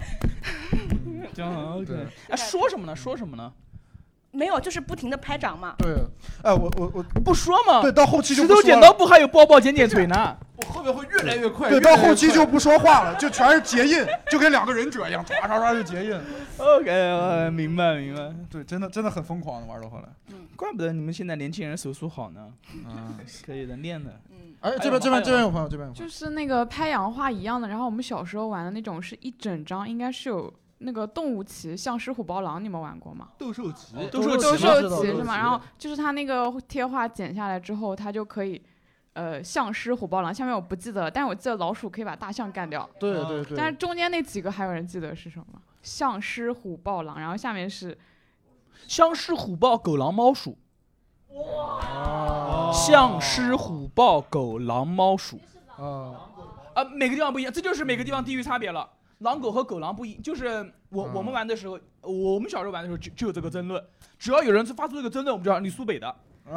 OK。说什么呢？ 没有，就是不停的拍掌嘛。 对，哎，我不说嘛。 对，到后期就石头剪刀布还有抱抱剪剪腿呢。 我后面会越来越快。 对，到后期就不说话了，就全是结印，就跟2个忍者一样，唰就结印。 OK， 明白。 对，真的很疯狂的玩到后来。 怪不得你们现在年轻人手速好呢。可以的，练的。 哎，这边有朋友， 就是那个拍洋画一样的，然后我们小时候玩的那种是一整张，应该是有那个动物棋，像狮虎豹狼，你们玩过吗？ 斗兽棋是吗？然后就是它那个贴画剪下来之后，它就可以，像狮虎豹狼。下面我不记得了，但是我记得老鼠可以把大象干掉。 对。 但是中间那几个还有人记得是什么？像狮虎豹狼，然后下面是像狮虎豹狗狼猫鼠。 象狮虎豹狗狼猫鼠每个地方不一样，这就是每个地方地域差别了。狼狗和狗狼不一，就是我们玩的时候，我们小时候玩的时候就有这个争论，只要有人发出这个争论，我们就知道你苏北的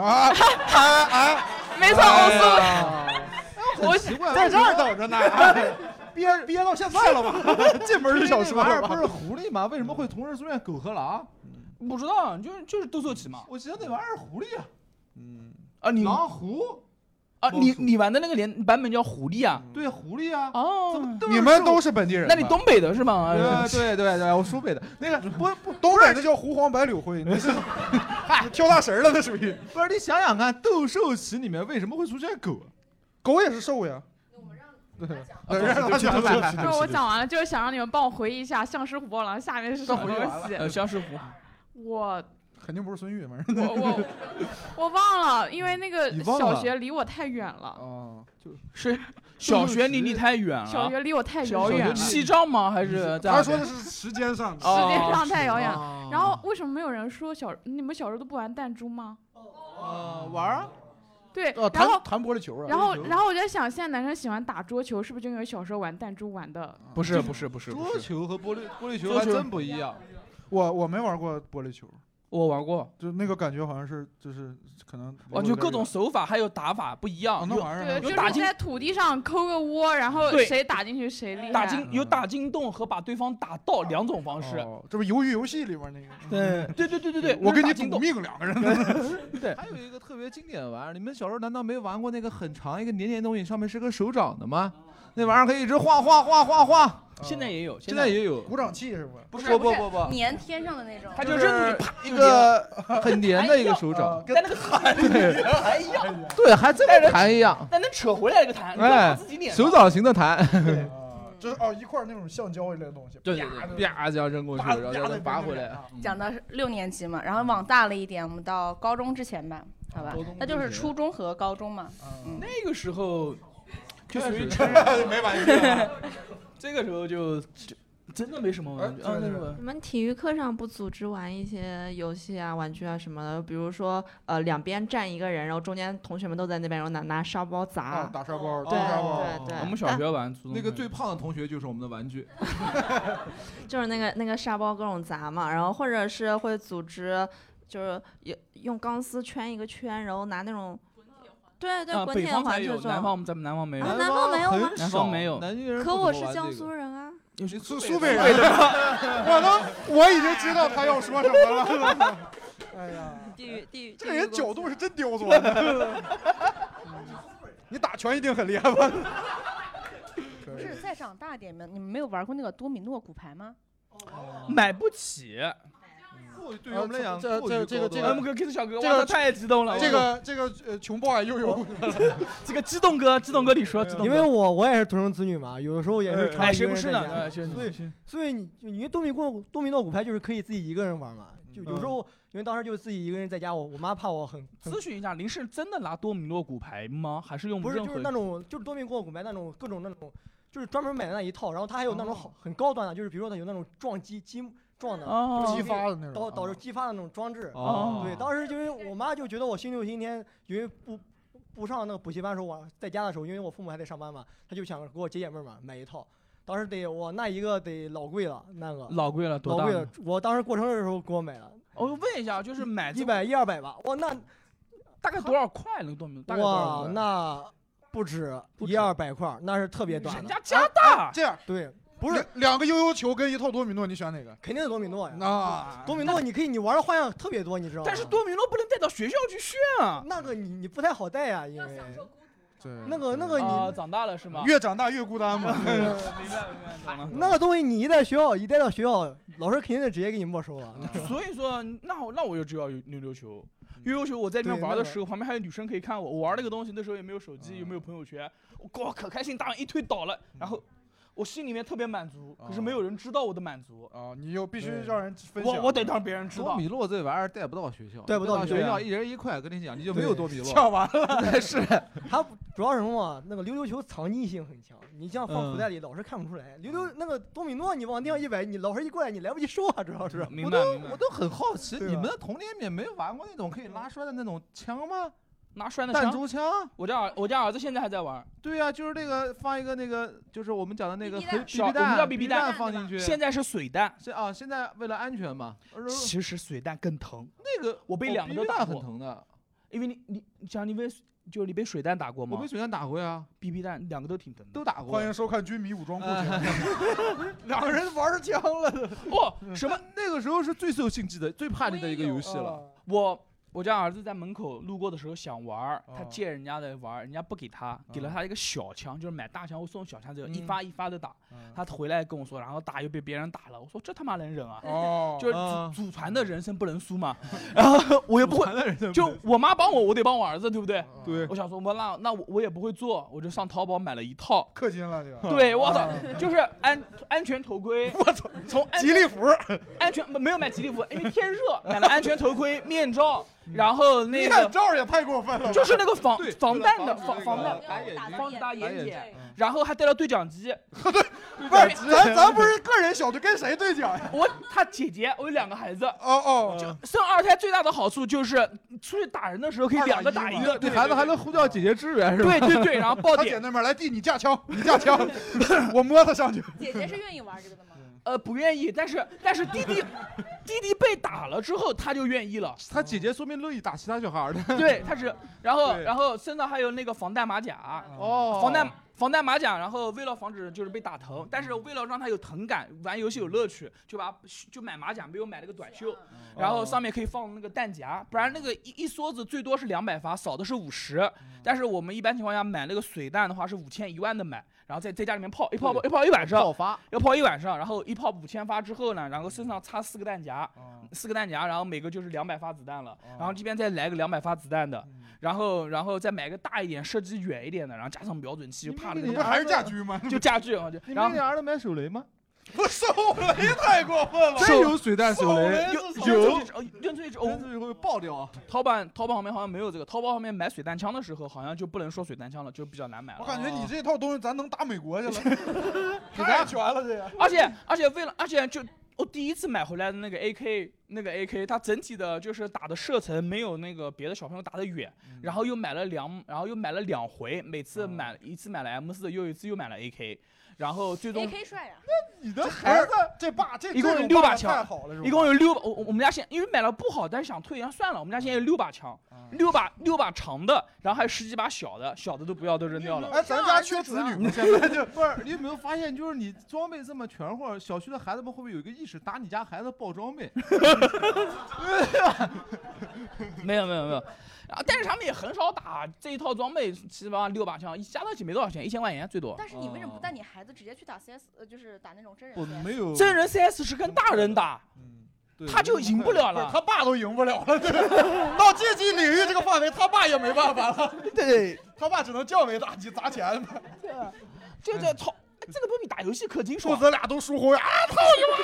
没错， 我奇怪，在这儿等着呢，憋到现在了吧？进门就想说了吧？ 不是狐狸吗？为什么会同时出现狗和狼？ 不知道，就是斗兽棋嘛。 我记得那玩意儿狐狸你狼狐你玩的那个版本叫狐狸啊？ 对，狐狸啊。 你们都是本地人？ 那你东北的是吗？ 对，我苏北的。那个不， 东北的叫胡黄白柳灰，那是跳大神了，那属于。 不是，你想想看，斗兽棋里面为什么会出现狗？ 狗也是兽呀。 对，我讲完了，就是想让你们帮我回忆一下象狮虎豹狼下面是什么东西。 象狮虎， 我肯定不是孙玉， 我忘了，因为那个小学离我太远了。 是小学离你太远了。 小学离我太遥远了。 西藏吗？还是他说的是时间上？ 时间上太遥远。然后为什么没有人说你们小时候都不玩弹珠吗？ 玩啊。 对，然后弹玻璃球啊。 然后我在想，现在男生喜欢打桌球，是不是就因为小时候玩弹珠玩的？ 不是， 桌球和玻璃球还真不一样。 我没玩过玻璃球。 我玩过， 就那个感觉好像是就是可能就各种手法还有打法不一样。 那玩意儿对，就是在土地上抠个窝，然后谁打进去谁厉害。 有打进洞和把对方打到两种方式。 这不鱿鱼游戏里面那个？对， 我跟你赌命两个人。 对，还有一个特别经典的玩意儿，你们小时候难道没玩过那个很长一个黏东西，上面是个手掌的吗？那玩意儿可以一直晃。 现在也有， 鼓掌器是不？ 不粘天上的那种， 它就是一个很黏的一个手掌， 跟那个弹还一样。 对，还真跟弹一样。 但能扯回来这个弹，自己脸手掌型的弹。 就是一块那种橡胶一类的东西， 对，啪这样扔过去，然后再拔回来。 讲到6年级嘛，然后往大了一点，我们到高中之前吧，好吧，那就是初中和高中嘛。 那个时候就属于没玩具。 这个时候就真的没什么玩具。 你们体育课上不组织玩一些游戏啊、玩具啊什么的？比如说两边站一个人，然后中间同学们都在那边，然后拿沙包砸。 打沙包， 对。 我们小学玩那个最胖的同学就是我们的玩具。 就是那个沙包各种砸嘛，然后或者是会组织，就是用钢丝圈一个圈，然后拿那种。对，滚铁环这种。 南方咱们南方没有。 南方没有吗？ 南方没有。 可我是江苏人啊。 你是苏北人的吗？我已经知道他要说什么了。哎呀， 地狱， 这个人角度是真刁钻。你打拳一定很厉害吧？ 不是，再长大点你们没有玩过那个多米诺骨牌吗？ 买不起。 对于我们来讲， 这个 M 哥 Kiss 小哥，哇，太激动了。 这个穷爆又有这个激动哥，你说， 因为我也是独生子女嘛，有的时候也是谁不是呢？ 所以你多米诺骨牌就是可以自己一个人玩嘛，就有时候因为当时就自己一个人在家，我妈怕我很。 咨询一下，您是真的拿多米诺骨牌吗？还是用不是就是那种就是多米诺骨牌那种各种那种，就是专门买的那一套，然后它还有那种很高端的，就是比如说它有那种撞击撞的， 激发的那种， 导致激发的那种装置。对，当时因为我妈就觉得我星期六星期天因为不上那个补习班的时候，我在家的时候，因为我父母还在上班嘛，她就想给我解闷嘛，买一套。当时我那一个得老贵了，那个老贵了，多大？ 老贵了，我当时过生日的时候给我买了。 我问一下，就是买 100-200吧，哇，那大概多少块那个多米诺？ 哇，那不止100-200块，那是特别短的。 人家加大， 这样对。不是 2个悠悠球跟一套多米诺，你选哪个？ 肯定是多米诺呀。多米诺你玩的花样特别多，你知道吗？ 但是多米诺不能带到学校去炫啊。 那个你不太好带呀，因为对那个你长大了是吗？ 越长大越孤单嘛。 明白了。 那个东西你一带到学校，老师肯定是直接给你没收了。 所以说，那我就知道有溜溜球。溜溜球我在那边玩的时候，旁边还有女生可以看我。我玩那个东西那时候也没有手机，也没有朋友圈，我可开心，大人一推倒了，然后。 我心里面特别满足，可是没有人知道我的满足啊！你又必须让人分享， 我得让别人知道。 多米诺这玩意儿带不到学校， 带不到学校，一人1块，跟你讲，你就没有多米诺。 抢完了， 是它主要什么嘛？那个溜溜球藏匿性很强，你像放口袋里，老师看不出来。那个多米诺，你往地上一摆，你老师一过来，你来不及收啊，主要是。 明白。 我都很好奇，你们的童年里面没有玩过那种可以拉栓的那种枪吗？ 拿栓的弹珠枪， 我家儿子现在还在玩。 对呀，就是那个放一个那个，就是我们讲的那个 BB 弹，我们叫 BB 弹放进去。 现在是水弹， 现在为了安全嘛。 其实水弹更疼。 那个我被2个都打过， 很疼的。 因为你被水弹打过吗？ 我被水弹打过呀。 BB 弹2个都挺疼的， 都打过。 欢迎收看军迷武装部，2个人玩枪了。 什么？ 那个时候是最受禁忌的、最叛逆的一个游戏了。 我家儿子在门口路过的时候想玩，他借人家的玩，人家不给他，给了他一个小枪，就是买大枪会送小枪，这个一发一发的打。他回来跟我说，然后打又被别人打了。我说这他妈能忍啊？就是祖传的人生不能输嘛。然后我也不会，就我妈帮我，我得帮我儿子，对不对？ 对。 我想说，那我也不会做，我就上淘宝买了一套。 氪金了这个。 对，我操，就是安全头盔。 我操，从吉利服安全没有买吉利服，因为天热，买了安全头盔、面罩。然后那个面罩也太过分了， 就是那个防弹的防打眼睑，然后还带了对讲机。 不是，咱不是个人小队，跟谁对讲呀？ 他姐姐，我有2个孩子。就生2胎最大的好处就是出去打人的时候可以2个打1个， 对孩子还能呼叫姐姐支援是吧？ 对，然后爆点。 他姐那边来弟，你架枪，我摸他上去。 姐姐是愿意玩这个的吗？ 不愿意，但是弟弟被打了之后，他就愿意了。 他姐姐说明乐意打其他小孩的。 对，他是，然后身上还有那个防弹马甲。防弹马甲，然后为了防止就是被打疼，但是为了让他有疼感，玩游戏有乐趣，就买马甲，没有买那个短袖，然后上面可以放那个弹夹，不然那个一梭子最多是200发，少的是50，但是我们一般情况下买那个水弹的话是5000、10000的买，然后在家里面泡一晚上，要泡1晚上，然后一泡5000发之后呢，然后身上插4个弹夹，4个弹夹，然后每个就是200发子弹了，然后这边再来个200发子弹的。然后再买个大一点、射击远一点的，然后加上瞄准器，就怕那个。 你不还是架狙吗？ 就架狙啊！你给你儿子买手雷吗？ 不，手雷太过分了。 真有水弹手雷， 有扔出去会爆掉。 淘宝上面好像没有这个，淘宝上面买水弹枪的时候，好像就不能说水弹枪了，就比较难买了。 我感觉你这套东西咱能打美国去了，太全了这个。 而且就。我第一次买回来的那个 AK，它整体的就是打的射程没有那个别的小朋友打的远，然后又买了2回，每次一次买了 M4，又一次又买了 AK， 然后最终 AK 帅呀！ 那你的孩子这一共有6把枪，一共有6把。我们家因为买了不好，但是想退，算了，我们家现在有6把枪，6把长的，然后还有10几把小的都不要，都扔掉了。 哎，咱家缺子女吗？现在就不是，你有没有发现，就是你装备这么全乎，小区的孩子们会不会有一个意识，打你家孩子爆装备？ 没有。但是他们也很少打这一套装备，基本上6把枪，加到一起没多少钱，1000块钱最多。 但是你为什么不带你孩子直接去打 CS，就是打那种真人 CS？ 没有， 真人 CS 是跟大人打，他就赢不了了， 他爸都赢不了了。到竞技领域这个范围，他爸也没办法了。 对， 他爸只能降维打击，砸钱。 这操！这个不比打游戏氪金爽？ 父子俩都输红呀！操你妈！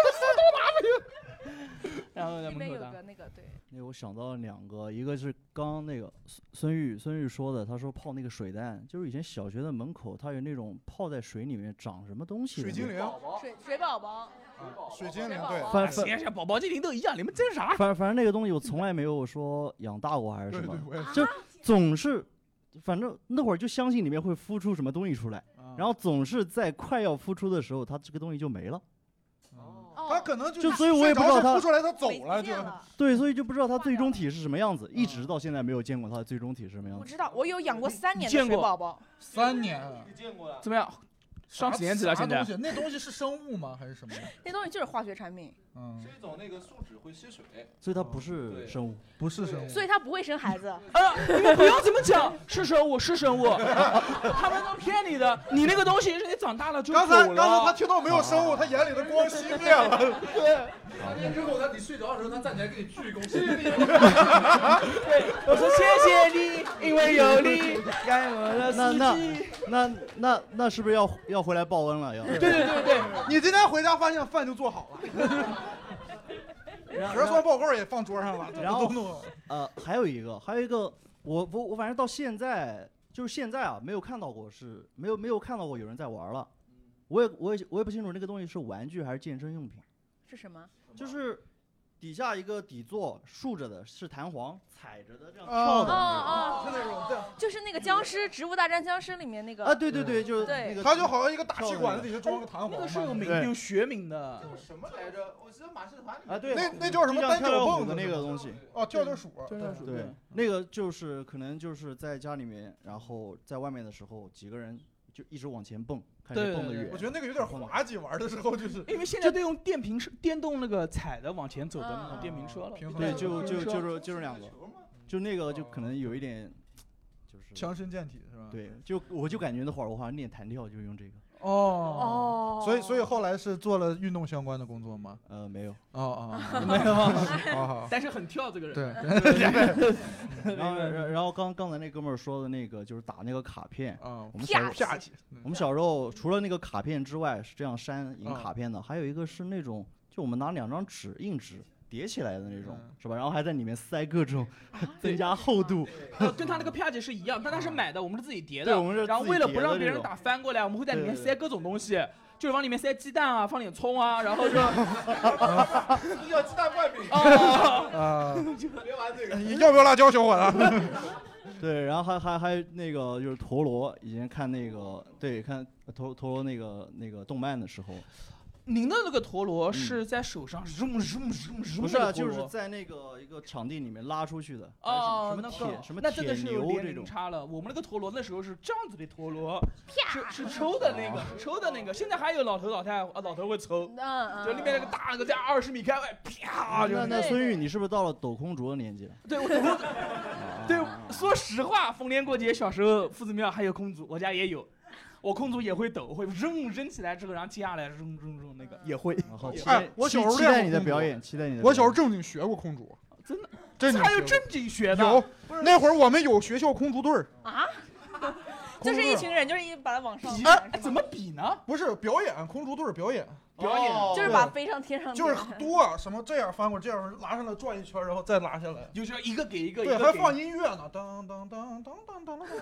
然后在门口打。 那边有个那个对。 那我想到2个，一个是刚那个孙玉说的，他说泡那个水弹，就是以前小学的门口，它有那种泡在水里面长什么东西的。 水精灵。 水宝宝。 水精灵对。 行，宝宝精灵都一样，你们争啥？ 反正那个东西我从来没有说养大过还是什么，就总是。反正那会儿就相信里面会孵出什么东西出来，然后总是在快要孵出的时候，它这个东西就没了。 他可能就所以我也不知道他孵出来，他走了就。 对，所以就不知道他最终体是什么样子，一直到现在没有见过他的最终体是什么样子。 我知道，我有养过3年的水宝宝。 3年？ 你见过了？ 怎么样？上几年级了？现在？ 那东西是生物吗？还是什么？ 那东西就是化学产品。 是一种那个树脂会吸水， 所以它不是生物， 不是生物， 所以它不会生孩子。 你们不要这么讲，是生物，他们都骗你的。你那个东西是你长大了就走了。 刚才他听到没有生物，他眼里的光熄灭了。 对。3年之后，你睡着的时候，他站起来给你鞠一躬，谢谢你。 对，我说谢谢你，因为有你改我的四季。 那是不是要要回来报恩了要。 对，你今天回家发现饭就做好了，核酸报告也放桌上了， 然后还有一个，我反正到现在就是现在啊，没有看到过没有看到过有人在玩了，我也不清楚那个东西是玩具还是健身用品。 是什么？ 就是底下一个底座竖着的是弹簧，踩着的这样跳的是那种，就是那个僵尸《植物大战僵尸》里面那个对，就是那个， 它就好像一个大气管子底下装个弹簧， 那个是有学名的， 什么来着？我记得马戏团啊，对， 那叫什么单脚蹦的那个东西， 跳跳鼠， 对，那个就是可能就是在家里面，然后在外面的时候几个人就一直往前蹦。 对， 我觉得那个有点滑稽，玩的时候就是， 因为现在都用电动那个踩的往前走的那种电瓶车了。 对，就是两个，就那个就可能有一点，就是强身健体是吧？ 对，我就感觉那会儿我好像练弹跳就用这个。 所以后来是做了运动相关的工作吗？ 没有。 没有。 但是很跳这个人。 对。 然后刚才那哥们儿说的那个就是打那个卡片我们小时候除了那个卡片之外是这样删赢卡片的，还有一个是那种就我们拿2张纸硬纸叠起来的那种，是吧？然后还在里面塞各种增加厚度， 跟他那个啪姐是一样，但他是买的，我们是自己叠的。 对，我们是。 然后为了不让别人打翻过来，我们会在里面塞各种东西，就是往里面塞鸡蛋啊，放点葱啊，然后就叫鸡蛋灌饼别玩这个，你要不要辣椒，小伙子？ 对，然后还那个就是陀螺，以前看那个看陀螺那个动漫的时候。 您的那个陀螺是在手上不是啊，就是在那个一个场地里面拉出去的。什么铁什么那真的是有铁牛这种差了。我们那个陀螺那时候是这样子的陀螺，是抽的那个，现在还有老头会抽，就里面那个大那个在20米开外，啪！ 那孙玉，你是不是到了抖空竹的年纪了？ 对，我抖空竹。对，说实话，逢年过节小时候夫子庙还有空竹，我家也有。我空竹也会抖，会扔起来之后，然后接下来扔那个也会。 我小时候期待你的表演，期待你的。 我小时候正经学过空竹， 真的，还有正经学的。 有，那会儿我们有学校空竹队啊。就是一群人，就是把它往上比， 怎么比呢？ 不是表演，空竹队表演， 就是把飞上天上， 就是多什么这样翻过，这样拉上来转一圈，然后再拉下来， 就是一个给一个， 对，还放音乐呢，当当当当当当当，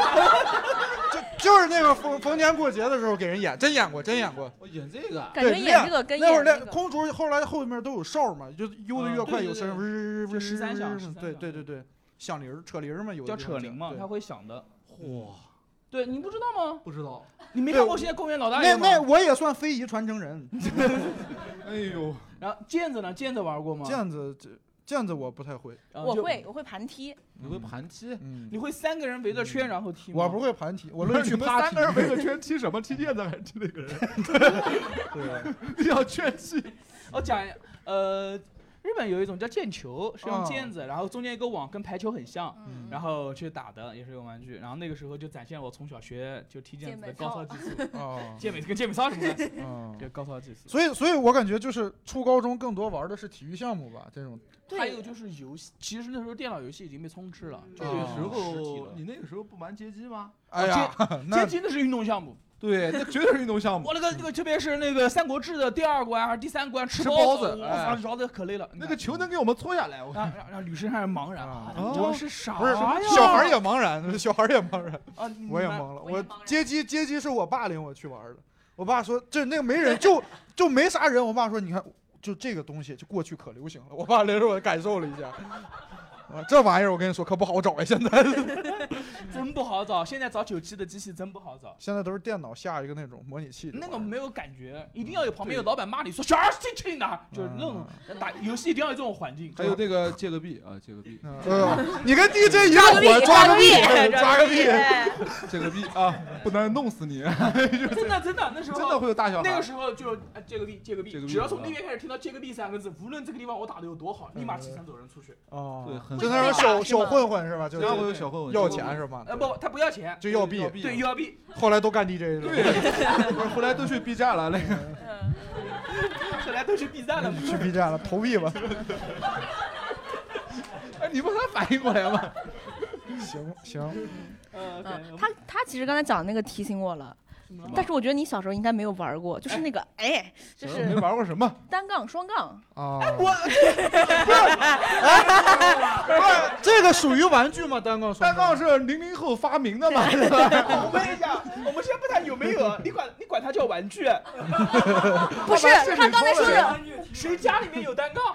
就是那个逢年过节的时候给人演，真演过。 我演这个， 感觉演这个跟那会儿那空竹后面都有哨嘛，就悠得越快有声， 就13响， 对，响铃扯铃嘛，有叫扯铃嘛，它会响的。 哇。 对，你不知道吗？ 不知道， 你没看过现在公园老大爷吗？ 那我也算非遗传承人。 哎呦， 然后毽子呢？毽子玩过吗？ 毽子我不太会。 我会盘踢。 你会盘踢？ 你会3个人围着圈然后踢吗？ 我不会盘踢，我乐趣趴踢。3个人围着圈踢什么？踢毽子还是踢那个人？对，要圈踢。 我讲日本有一种叫毽球，是用毽子，然后中间一个网，跟排球很像，然后去打的，也是用玩具。然后那个时候就展现了我从小学就踢毽子的高超技术。健美跟健美操什么的，这高超技术。 所以我感觉就是初高中更多玩的是体育项目吧，这种。 还有就是游戏，其实那时候电脑游戏已经被充斥了。 这个时候你那个时候不玩街机吗？ 哎呀， 街机那是运动项目。 对，那绝对是运动项目。 我那个特别是那个《三国志》的第2关还是第3关吃包子，我操，绕的可累了。 那个球能给我们搓下来， 让女生还是茫然啊！这是啥呀？ 不是，小孩也茫然啊！我也懵了。我街机是我爸领我去玩的。我爸说这那个没人，就没啥人。我爸说你看，就这个东西就过去可流行了。我爸领着我感受了一下。这玩意儿我跟你说可不好找呀，现在真不好找。现在找9G的机器真不好找， 现在都是电脑下一个那种模拟器， 那个没有感觉，一定要有旁边有老板骂你说小孩进去哪，就是那种打游戏一定要有这种环境。 还有那个借个币啊，借个币， 你跟 DJ 一样火，抓个币， 借个币啊，不能弄死你。 真的，那时候真的会有大小孩。 那个时候就借个币，只要从那边开始听到借个币3个字，无论这个地方我打的有多好，立马起身走人出去。 对， 就那种小混混是吧？就会有小混混要钱是吗？ 不，他不要钱， 就要币。 对，要币。 后来都干 DJ 了。 对，后来都去 B 站了那个。 后来都去 B 站了。 去 B 站了，投币吧。 哎，你不能反应过来吗？ 行。 他其实刚才讲那个提醒我了。 但是我觉得你小时候应该没有玩过，就是那个就是没玩过什么单杠、双杠啊？这个属于玩具吗？单杠是00后发明的嘛？ 我问一下，我们先不谈有没有，你管它叫玩具？ 不是，他刚才说的， 谁家里面有单杠？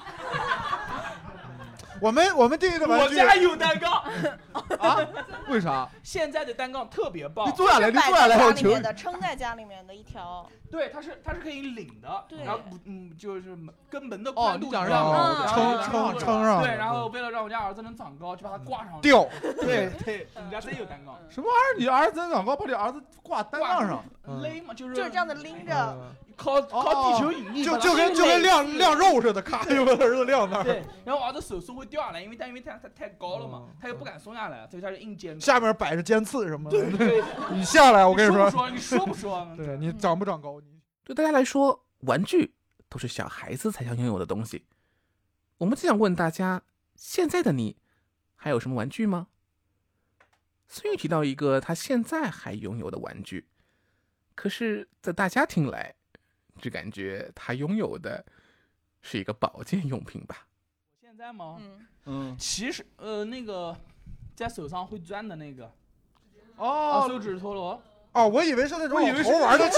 我们定义的玩具， 我家有单杠啊？为啥？ 现在的单杠特别棒。 你坐下来， 家里面的，撑在家里面的一条。 对，它是可以领的， 对， 然后就是跟门的宽度一样， 撑上。 对，然后为了让我家儿子能长高，就把它挂上。 吊。 对，我们家真有单杠。 什么玩意儿？你儿子长高，把你儿子挂单杠上， 勒嘛，就是这样的拎着。 靠地球引力， 就跟晾肉似的，咔就把儿子晾那儿。 对，然后我儿子手松会掉下来，因为它太高了嘛，他又不敢松下来，所以他是硬肩。 下面摆着尖刺什么的。 对， 你下来，我跟你说， 你说不说？ 对你长不长高？ 对大家来说，玩具都是小孩子才想拥有的东西。我们就想问大家，现在的你还有什么玩具吗？孙玉提到一个他现在还拥有的玩具，可是在大家听来，只感觉他拥有的是一个保健用品吧？ 现在吗？其实那个在手上会转的那个，手指陀螺。 哦，我以为是那种我以为是玩的球。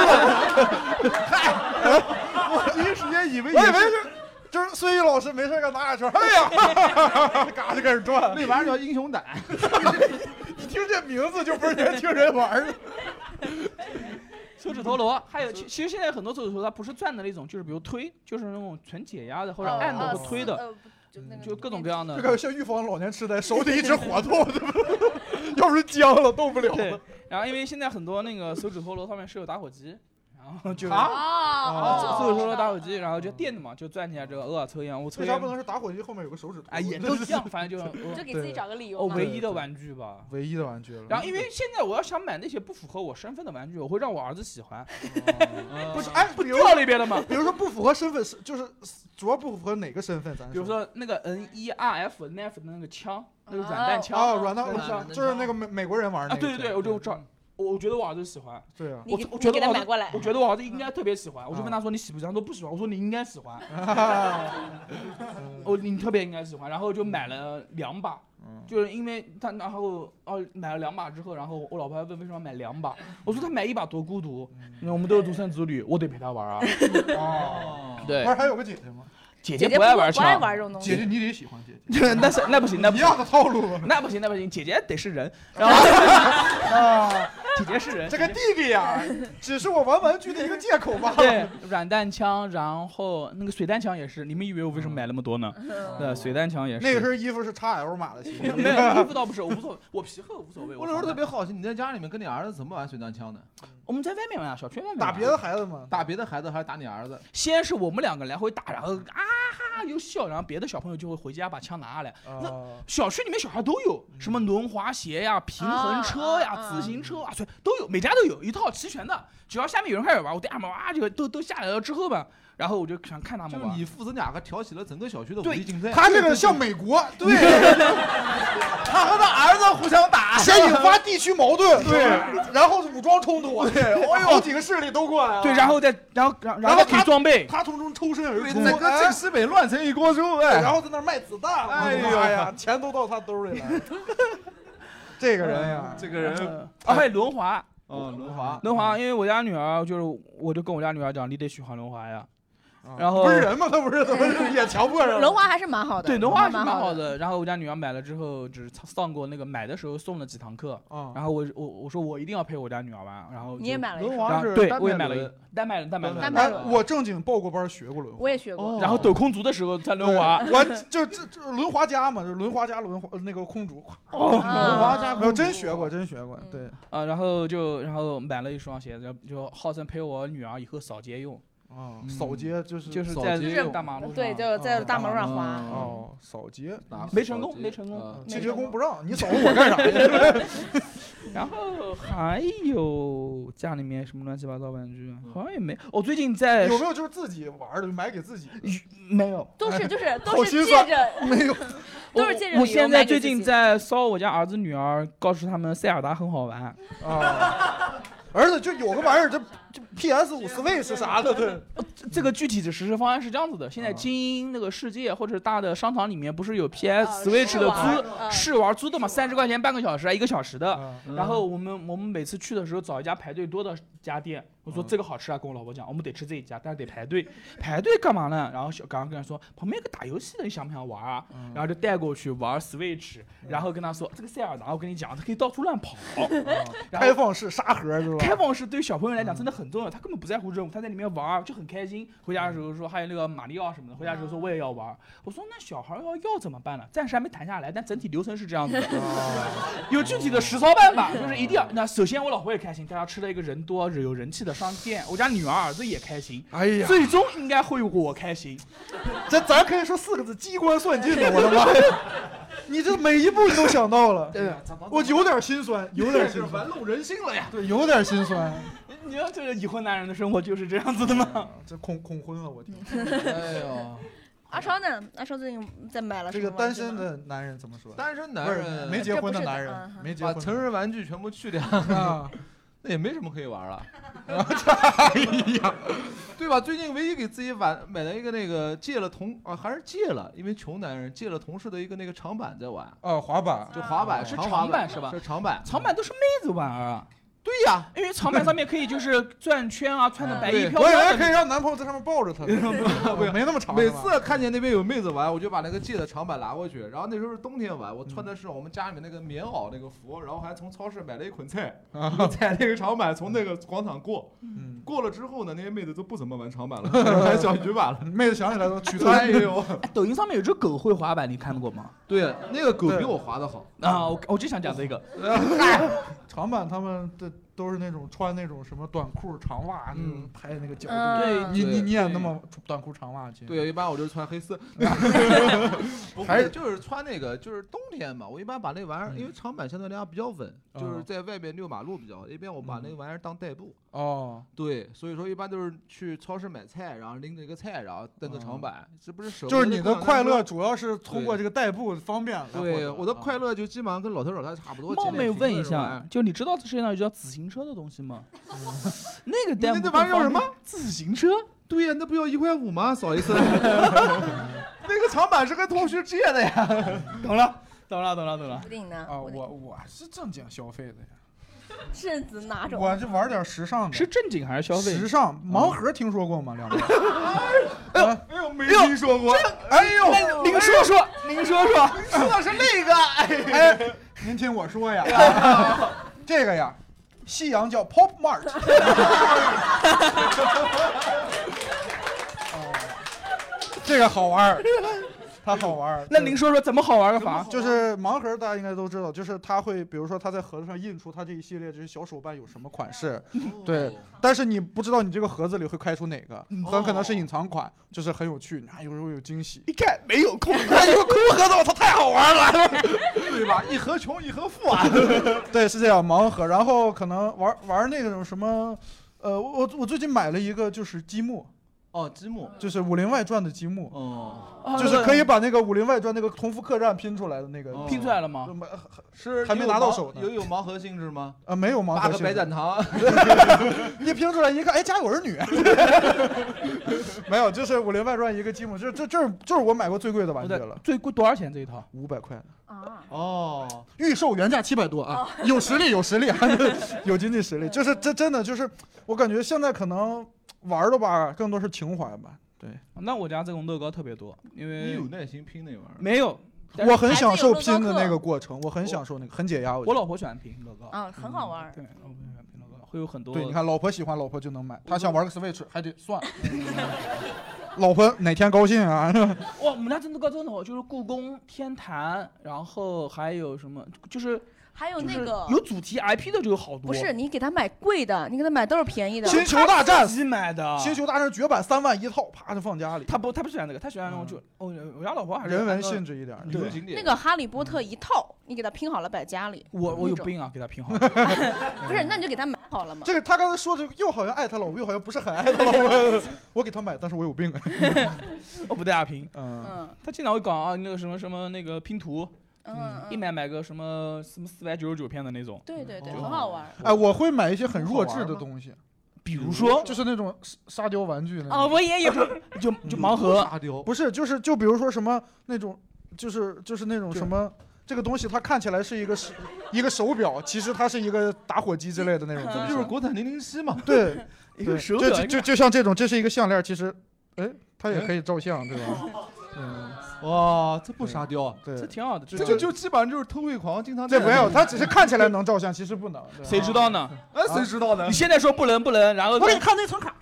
我第一时间以为就是孙玉老师没事干拿俩球，哎呀，嘎就开始转。 那玩意儿叫英雄胆。 你听这名字就不是年轻人玩的。 手指陀螺，还有其实现在很多手指陀螺它不是转的那种，就是比如推，就是那种纯解压的或者按的或推的，就各种各样的。 这个像预防老年痴呆，手里一直活动，要不是僵了动不了了。 然后因为现在很多那个手指陀螺上面是有打火机。然后就手指陀螺打火机，然后就电的嘛，就转起来这个偶尔抽烟。我抽烟为啥不能是打火机后面有个手指？ 也都一样，反正就给自己找个理由。 唯一的玩具吧， 唯一的玩具了。 然后因为现在我要想买那些不符合我身份的玩具，我会让我儿子喜欢。 不是， 不掉那边的吗？ 比如说不符合身份，就是主要不符合哪个身份？咱比如说那个 NERF 的那个枪，那个软弹枪。 软弹枪就是那个美国人玩的。 对，我就找。我觉得我儿子喜欢， 对啊， 我觉得我觉得我儿子应该特别喜欢，我就问他说你喜不喜欢，他说不喜欢，我说你应该喜欢，你特别应该喜欢，然后就买了2把，就是因为他然后买了2把之后，然后我老婆还问为什么买2把，我说他买1把多孤独，我们都是独生子女，我得陪他玩啊。对， 不是还有个姐姐吗？ 姐姐不爱玩枪， 不爱玩这种东西。 姐姐你得喜欢姐姐， 那不行， 一样的套路。 那不行，姐姐得是人。然后姐姐是人， 这个弟弟呀，只是我玩玩具的一个借口吧。 对，软弹枪，然后那个水弹枪也是。你们以为我为什么买那么多呢？对，水弹枪也是。 那个身衣服是 XL 码的， 没有衣服倒不是，我无所谓，我皮厚无所谓。 我那时候特别好奇，你在家里面跟你儿子怎么玩水弹枪的？ 我们在外面玩，小区外面打别的孩子吗？ 打别的孩子还是打你儿子？ 先是我们2个来回打，然后又笑，然后别的小朋友就会回家把枪拿下来。那小区里面小孩都有，什么轮滑鞋呀、平衡车呀、自行车啊，都有，每家都有一套齐全的。只要下面有人开始玩，我带他们就都下来了之后吧，然后我就想看他们玩。 就是你父子2个挑起了整个小区的武力竞赛。 他这个像美国，对， 他和他儿子互相打， 先引发地区矛盾，对，然后武装冲突，对，好几个势力都过来了， 对，然后给装备， 他从中抽身而出， 整个晋西北乱成一锅粥， 然后在那卖子弹，哎呀，钱都到他兜里了。这个人呀， 这个人还有轮滑。 轮滑， 因为我家女儿我就跟我家女儿讲，你得喜欢轮滑呀。然后不是人吗？他不是也强迫人。 轮滑还是蛮好的， 对，轮滑是蛮好的。然后我家女儿买了之后，只上过那个买的时候送了几堂课。然后我说我一定要陪我家女儿玩。然后你也买了轮滑是？ 对，我也买了，单买了。 我正经报过班学过轮滑， 我也学过。 然后抖空竹的时候才轮滑， 我就轮滑家嘛，就轮滑加轮滑那个空竹。 轮滑加空竹， 真学过，对。 然后买了一双鞋子，就号称陪我女儿以后扫街用。 扫街就是在大马路上， 对，就在大马路上滑。 扫街没成功， 清洁工不让你扫我干啥？ 然后还有家里面什么乱七八糟玩具，好像也没。我最近在有没有就是自己玩的，买给自己？ 没有， 都是借着没有， 都是借着。 我现在最近在骚我家儿子女儿，告诉他们塞尔达很好玩儿子就有个玩意儿，这 PS5 Switch 啥的，对。 这个具体的实施方案是这样子的：现在精英那个世界或者大的商场里面不是有 PS Switch 的试玩租的嘛，30块钱半个小时1个小时的。然后我们每次去的时候找一家排队多的家店，我说这个好吃啊，跟我老婆讲，我们得吃这一家，但是得排队。排队干嘛呢？然后刚刚跟他说旁边有个打游戏的，你想不想玩啊？然后就带过去玩 Switch， 然后跟他说这个塞尔达，我跟你讲，它可以到处乱跑。 开放式沙盒是吧？ 开放式对于小朋友来讲真的很重要，他根本不在乎任务，他在里面玩就很开心。回家的时候说还有那个马里奥什么的，回家的时候说我也要玩。我说那小孩要怎么办呢？暂时还没谈下来，但整体流程是这样子的。有具体的实操办法，就是一定要。那首先我老婆也开心，大家吃了一个人多有人气的商店，我家女儿子也开心。 哎呀， 最终应该会我开心。 咱可以说4个字：机关算尽了。我的妈呀！你这每一步你都想到了，我有点心酸，有点心酸， 玩弄人心了呀。 对，有点心酸。 你要这个已婚男人的生活就是这样子的吗？ 这恐婚了，我天！ 哎呦， 阿超呢？阿超最近在买了什么？ 这个单身的男人怎么说？ 单身男人没结婚的男人，没结婚， 把成人玩具全部去掉，那也没什么可以玩了。 哎呀， 对吧？最近唯一给自己买了一个那个还是借了，因为穷男人借了同事的一个那个长板在玩。 滑板， 就滑板是长板是吧？ 是长板， 长板都是妹子玩啊。 对呀， 因为长板上面可以就是转圈啊，穿的白衣飘飘。 我以为可以让男朋友在上面抱着他，没那么长。 每次看见那边有妹子玩，我就把那个借的长板拿过去。然后那时候是冬天玩，我穿的是我们家里面那个棉袄那个服，然后还从超市买了一捆菜，踩那个长板从那个广场过。过了之后呢，那些妹子都不怎么玩长板了，玩小鱼板了。 妹子想起来都取餐也有。 抖音上面有只狗会滑板，你看过吗？ 对，那个狗比我滑的好啊！我就想讲这个。 长板他们的都是那种穿那种什么短裤长袜那种拍那个角度。 对， 你也那么短裤长袜去？ 对，一般我就穿黑丝。还就是穿那个，就是冬天嘛，我一般把那玩意儿，因为长板相对来讲比较稳，就是在外边溜马路比较，一边我把那个玩意儿当代步。 哦， 对，所以说一般都是去超市买菜，然后拎着一个菜，然后蹬着长板，这不是就是你的快乐主要是通过这个代步方便。 对，我的快乐就基本上跟老头老太太差不多。 冒昧问一下，就你知道这世界上有叫自行车的东西吗？那个代步那玩意儿叫什么？ 自行车？ 对呀，那不要1.5块吗？扫一次。那个长板是跟同学借的呀。 懂了。 不定呢。 啊，我是正经消费的呀。 是指哪种？ 我就玩点时尚的。 是正经还是消费？ 时尚盲盒听说过吗？两位？ 哎呦，没听说过。 哎呦， 您说说。 您说的是那个。 哎，您听我说呀，这个呀，西洋叫 Pop Mart。这个好玩儿。它好玩。 那您说说怎么好玩个法？ 就是盲盒，大家应该都知道，就是它会，比如说它在盒子上印出它这一系列这些小手办有什么款式，对，但是你不知道你这个盒子里会开出哪个，很可能是隐藏款，就是很有趣，有时候有惊喜。 你看没有空， 有空盒子，我操，太好玩了， 对吧？一盒穷一盒富啊。 对，是这样，盲盒，然后可能玩那种什么，我最近买了一个就是积木。 哦，积木就是《武林外传》的积木， 哦， 就是可以把那个《武林外传》那个同福客栈拼出来的那个， 拼出来了吗？ 是还没拿到手呢。 有盲盒性质吗？ 没有盲盒性质。 8个白展堂， 一拼出来一看，哎，家有儿女。没有，就是《武林外传》一个积木，就是我买过最贵的玩具了。 最贵多少钱这一套 ？500块。 啊。 哦， 预售原价700多啊，有实力，有经济实力，就是这真的就是，我感觉现在可能。玩的吧，更多是情怀吧。对， 那我家这种乐高特别多，因为你有耐心拼那玩意儿？ 没有， 我很享受拼的那个过程，我很享受那个，很解压。 我老婆喜欢拼乐高， 很好玩。 对，我喜欢拼乐高，会有很多。 对，你看，老婆喜欢，老婆就能买。她想玩个 Switch， 还得算。老婆哪天高兴啊？ 哇，我们家真的高真的好，就是故宫、天坛，然后还有什么，就是。 还有那个有主题 IP 的就有好多。 不是，你给他买贵的，你给他买都是便宜的。 星球大战自己买的， 星球大战绝版3万一套，啪就放家里。 他不喜欢那个，他喜欢那种就我家老婆还是人文性质一点。 对， 那个哈利波特一套，你给他拼好了摆家里。 我有病啊，给他拼好。 不是，那你就给他买好了嘛。 这个他刚才说的又好像爱他老婆，又好像不是很爱他老婆。我给他买，但是我有病。 我不带他拼。他经常会搞啊，那个什么那个拼图。 一买个什么499片的那种。 对，很好玩。 哎，我会买一些很弱智的东西。 比如说， 就是那种沙雕玩具那种。 哦，我也有， 就盲盒。 沙雕不是，就比如说什么那种，就是那种什么，这个东西它看起来是一个手表，其实它是一个打火机之类的那种东西。 这不就是国产007吗？ 对， 一个手表， 就像这种，这是一个项链，其实，哎，它也可以照相，对吧？ 哇，这不沙雕， 对， 这挺好的。 这个就基本上就是偷窥狂，经常这没有，它只是看起来能照相，其实不能。 谁知道呢？ 谁知道呢？ 你现在说不能，然后我给你看那存卡。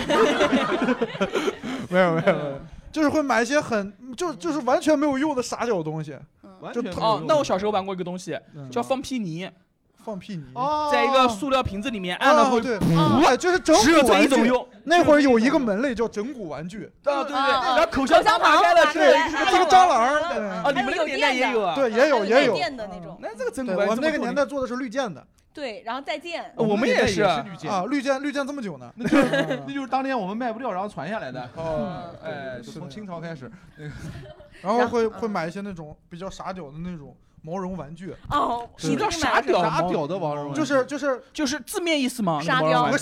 没有，就是会买一些就是完全没有用的傻屌东西。 那我小时候玩过一个东西，叫放屁泥。 放屁泥， 在一个塑料瓶子里面按了会对，就是整只有蛊玩具。 这一种用。 那会儿有一个门类叫整蛊玩具。 对，然后口香糖打开了是一个蟑螂。 啊，你们那个年代也有啊？ 对，也有。 电的那种。 那这个整蛊玩具， 我们那个年代做的是绿箭的。 对，然后再见。 我们也是绿箭啊，绿箭这么久呢？ 那就是当年我们卖不掉，然后传下来的。哎，从清朝开始。 然后会买一些那种比较傻屌的那种毛绒玩具。 哦， 你知道傻屌的毛绒玩具？ 就是字面意思吗？ 沙雕不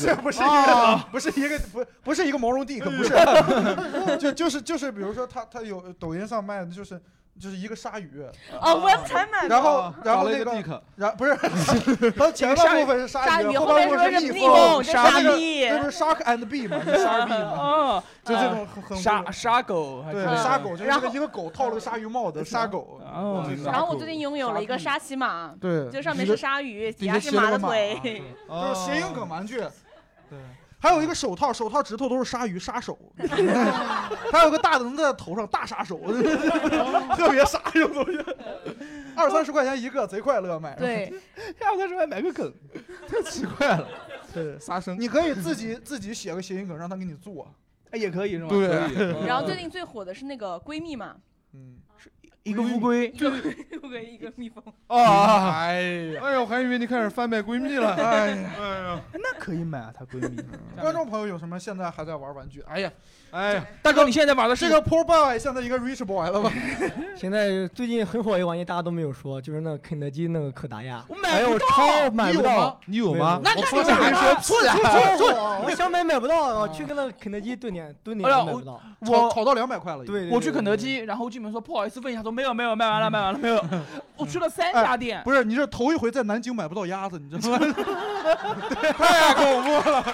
是一个毛绒地，可不是。就是比如说它有抖音上卖的就是一个鲨鱼。 哦，我才买。 然后那个，不是，它前半部分是鲨鱼，后半部分是蜜蜂。 沙币， 那不是 Shark and Bee 吗？是鲨鱼吗？就这种很沙狗。 对，沙狗就是一个狗套了个鲨鱼帽的沙狗。 然后我最近拥有了一个沙琪玛， 对， 就上面是鲨鱼，底下是马的腿， 就是谐音梗玩具。对。还有一个手套指头都是鲨鱼杀手，还有个大的能在头上大杀手，特别傻这种东西，20-30块钱一个，贼快乐买。 对 ，20-30块买个梗， 太奇怪了。 对， 杀生， 你可以自己写个谐音梗，让他给你做， 哎，也可以是吗？ 对。 然后最近最火的是那个闺蜜嘛， 是一个乌龟， 一个蜜蜂。 哎呦，我还以为你开始贩卖闺蜜了。哎呀， 那可以买啊，她闺蜜。 观众朋友有什么现在还在玩玩具？哎呀， 大哥，你现在玩的是这个 Poor Boy， 现在一个 Rich Boy 了吧？ 现在最近很火一个玩意，大家都没有说，就是那肯德基那个可达鸭。 我买不到， 买不到， 你有吗？ 那我说还说错了， 我想买不到，我去跟那个肯德基蹲点买不到， 我炒到200块了。 对， 我去肯德基，然后进门说不好意思问一下，说没有，卖完了没有。我去了3家店， 不是，你这头一回在南京买不到鸭子，你知道吗？太恐怖了。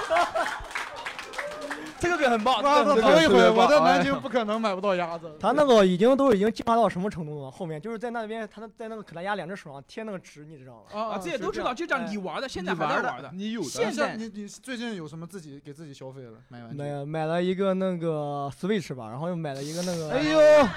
这个梗很棒。 头一回我在南京不可能买不到鸭子。 他那个已经进化到什么程度了？后面就是在那边，他在那个可达鸭2只手上贴那个纸，你知道吗？ 这些都知道，就讲你玩的，现在还在玩的， 你有的。 现在你最近有什么给自己消费了？买玩具？ 买了一个那个 Switch 吧，然后又买了一个那个。 哎呦！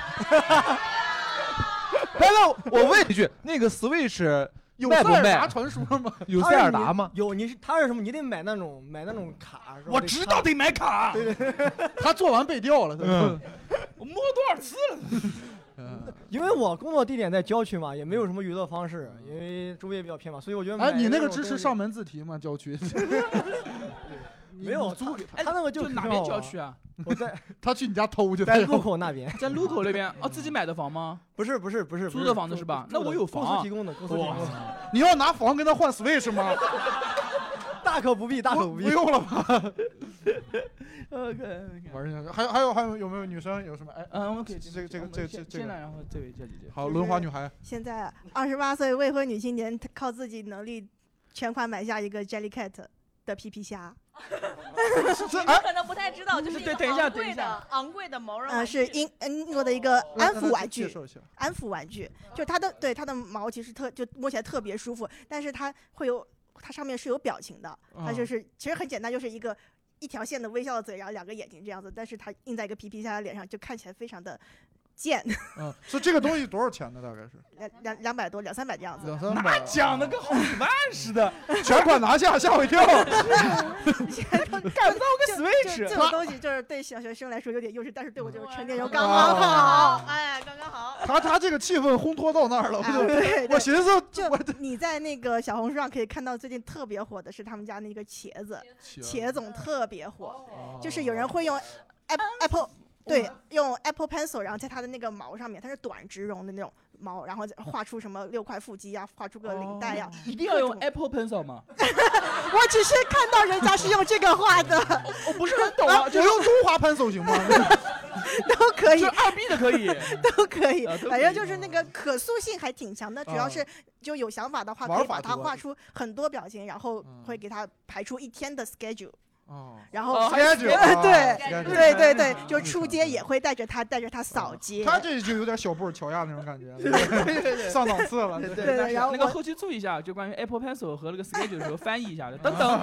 来了，我问一句，那个 Switch 有塞尔达传说吗？ 有塞尔达吗？ 有，他是什么？你得买那种卡。 我知道得买卡。 对，他做完被掉了。 我摸了多少次了？ 因为我工作地点在郊区嘛，也没有什么娱乐方式，因为周围比较偏嘛，所以我觉得。 哎，你那个支持上门自提吗？郊区？ 没有租给他那个就哪边郊区啊？ 我在他去你家偷去， 在路口那边， 在路口那边哦，自己买的房吗？ 不是， 租的房子是吧？那我有房， 公司提供的。 你要拿房跟他换 Switch 吗？ 大可不必，不用了吧 ？OK， 玩下去。还有有没有女生有什么？哎， 我们可以这个先来，然后这位姐姐。 好，轮滑女孩。 现在28岁未婚女青年靠自己能力全款买下一个 Jellycat 的皮皮虾。 你们可能不太知道，就是等一下， 昂贵的毛绒是英国的一个安抚玩具，安抚玩具，就它的毛其实就摸起来特别舒服，但是它上面是有表情的，它就是其实很简单，就是一条线的微笑的嘴，然后2个眼睛这样子，但是它印在一个皮皮虾的脸上，就看起来非常的贱。 所以这个东西多少钱呢？大概是 200多200-300这样子。 哪讲的跟好几万似的， 全款拿下，吓我一跳。 干不到个 Switch。 这种东西就是对小学生来说有点幼稚，但是对我就是成年人刚刚好。哎，刚刚好。 他这个气氛烘托到那儿了，我寻思， 就你在那个小红书上可以看到，最近特别火的是他们家那个茄子，茄总特别火，就是有人会用 Apple 对，用 Apple Pencil， 然后在它的那个毛上面，它是短直绒的那种毛，然后画出什么6块腹肌啊，画出个领带呀。 一定要用 Apple Pencil 吗？ 我只是看到人家是用这个画的， 我不是很懂啊。 我用中华 Pencil 行吗？ 都可以， 就2B 的可以， 都可以，反正就是那个可塑性还挺强的，主要是就有想法的话，可以把它画出很多表情，然后会给它排出1天的 schedule。然后对，就出街也会带着它扫街。 他这就有点小布乔亚那种感觉，上档次了。 对，然后那个后期注意一下，就关于 Apple Pencil 和那个 schedule 的时候翻译一下的。等等。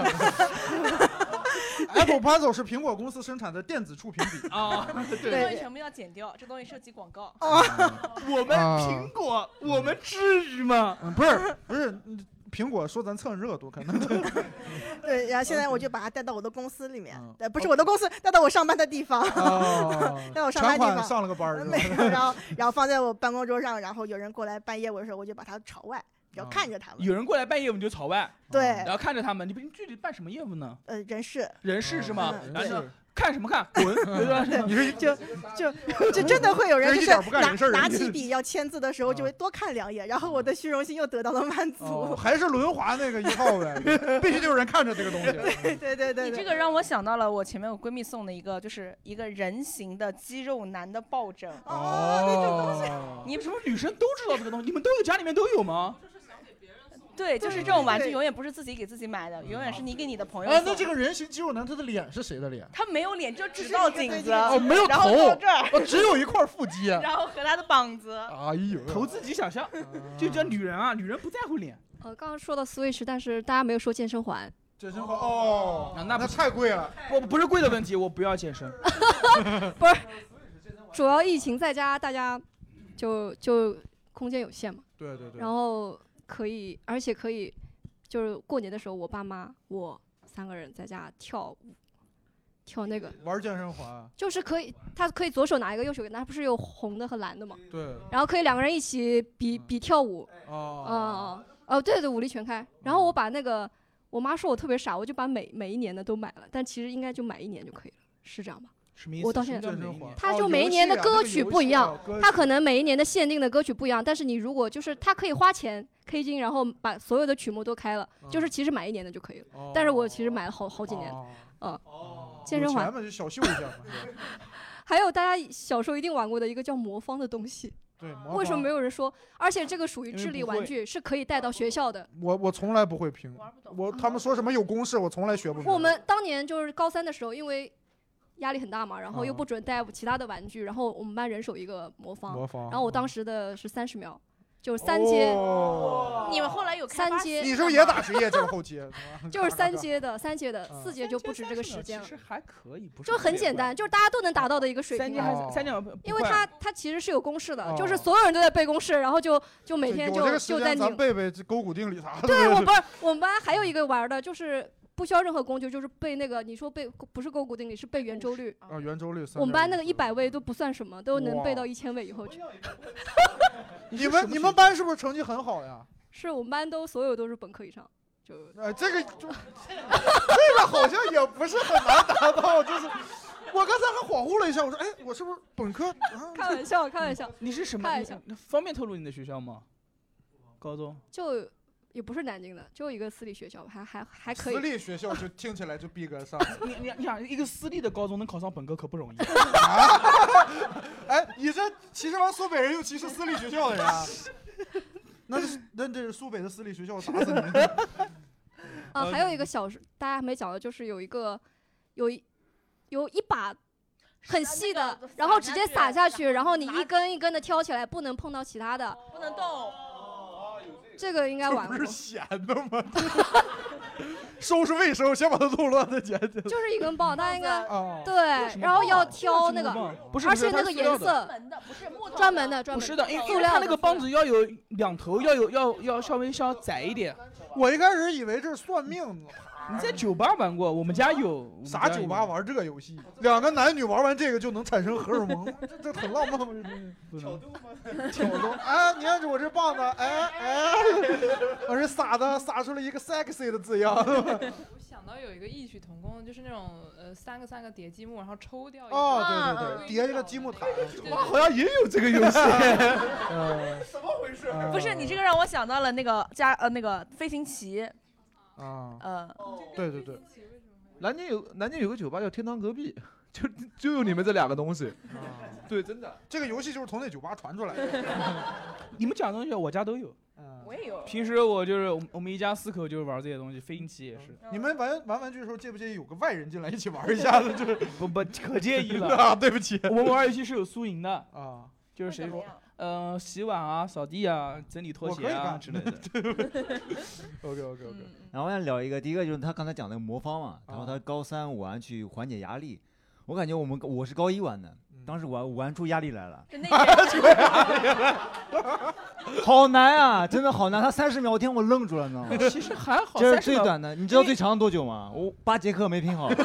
Apple Pencil 是苹果公司生产的电子触屏笔啊，这东西全部要剪掉，这东西涉及广告。 我们苹果，我们至于吗？ 不是。苹果说咱蹭热度，可能对，然后现在我就把它带到我的公司里面，不是我的公司，带到我上班的地方，带我上班的地方上了个班然后放在我办公桌上，然后有人过来办业务的时候，我就把它朝外，要看着他们。 有人过来办业务你就朝外， 对， 然后看着他们，你具体办什么业务呢？ 人事是吗？然后看什么看？滚！对， 你是就真的会有人就是拿起笔要签字的时候就会多看2眼，然后我的虚荣心又得到了满足。 还是轮滑那个1号呗，必须就有人看着这个东西。 对。 你这个让我想到了我前面我闺蜜送的一个，就是一个人形的肌肉男的抱枕。 那种东西， 你什么女生都知道这个东西？你们都有家里面都有吗？ 对，就是这种玩具永远不是自己给自己买的，永远是你给你的朋友。 那这个人形肌肉男他的脸是谁的脸？ 他没有脸，就只到颈子， 没有头， 然后到这儿， 只有一块腹肌， 然后和他的膀子。 哎呦， 头自己想象，就叫女人啊，女人不在乎脸。 刚刚说到 Switch， 但是大家没有说健身环。 健身环那太贵了。 不是贵的问题，我不要健身。 不是，主要疫情在家，大家就空间有限嘛。 对。 然后。而且可以，就是过年的时候，我爸妈我3个人在家跳舞，跳那个玩健身环， 就是可以，他可以左手拿一个，右手拿，不是有红的和蓝的吗？ 对。 然后可以2个人一起比跳舞。对，武力全开。然后我把那个，我妈说我特别傻，我就把每一年的都买了，但其实应该就买1年就可以了，是这样吧？我到现在，他就每一年的歌曲不一样，他可能每一年的限定的歌曲不一样，但是你如果就是他可以花钱 K 金，然后把所有的曲目都开了，就是其实买1年的就可以了。但是我其实买了好几年，健身环就小秀一下嘛。 还有大家小时候一定玩过的一个叫魔方的东西。 对， 为什么没有人说？而且这个属于智力玩具，是可以带到学校的。 我从来不会拼，他们说什么有公式，我从来学不明白。 我们当年就是高3的时候，因为压力很大嘛，然后又不准带其他的玩具，然后我们班人手一个魔方，然后我当时的是30秒，就是3阶。 你们后来有 3阶？ 你是不是也打职业这个后阶？ 就是3阶的，4阶就不止这个时间了。 其实还可以，不是就很简单，就是大家都能达到的一个水平。 3阶， 因为它其实是有公式的，就是所有人都在背公式，然后就每天就在拧。 咱背勾股定理啥的。 对，我们班还有一个玩的，就是。不需要任何工具，就是背那个你说背不是勾股定理，是背圆周率。 圆周率。 我们班那个100位都不算什么，都能背到1000位以后去。 你们班是不是成绩很好呀？ 是我们班所有都是本科以上，就这个好像也不是很难达到，就是我刚才还恍惚了一下，我说我是不是本科？ 开玩笑。 你是什么？方便透露你的学校吗？高中？ 就。也不是南京的，就一个私立学校，还可以。 私立学校就听起来就逼格上。 你想一个私立的高中能考上本科可不容易。 你这歧视完苏北人又歧视私立学校的人啊？那这是苏北的私立学校打死你！ 还有一个大家还没讲的，就是有一把很细的，然后直接撒下去，然后你一根一根的挑起来，不能碰到其他的， 不能动。 这个应该玩过。 这不是闲的吗？收拾卫生，先把它弄乱再捡起来。 就是一根棒，它应该对，然后要挑那个，而且那个颜色专门的， 不是的，因为它那个棒子要有2头，要稍微窄一点。 我一开始以为这是算命的， 你在酒吧玩过？我们家有。 啥酒吧玩这个游戏？2个男女玩完这个就能产生荷尔蒙，这很浪漫吗？ 挑逗吗？ 挑逗！哎，你看我这棒子，哎，我这撒出了一个 sexy 的字样。 我想到有一个异曲同工，就是那种三个叠积木，然后抽掉一个。 哦，对，叠一个积木塔。 哇，好像也有这个游戏。 什么回事？ 不是，你这个让我想到了那个那个飞行棋。 对。 南京有个酒吧叫天堂隔壁，就有你们这2个东西。对，真的， 这个游戏就是从那酒吧传出来的。 你们讲的东西我家都有。 我也有。 平时我们一家4口就是玩这些东西，飞行棋也是。 你们玩玩具的时候介不介意有个外人进来一起玩一下子？就是不可介意了啊！对不起， 我们玩游戏是有输赢的啊， 就是谁说洗碗啊、扫地啊、整理拖鞋啊之类的。 OK。 然后我想聊一个，第一个就是他刚才讲那个魔方嘛，然后他高3玩去缓解压力，我感觉我是高1玩的，当时玩出压力来了，好难啊，真的好难，他30秒天我愣住了，你知道吗？ 其实还好， 这是最短的，你知道最长多久吗？我8节课没拼好。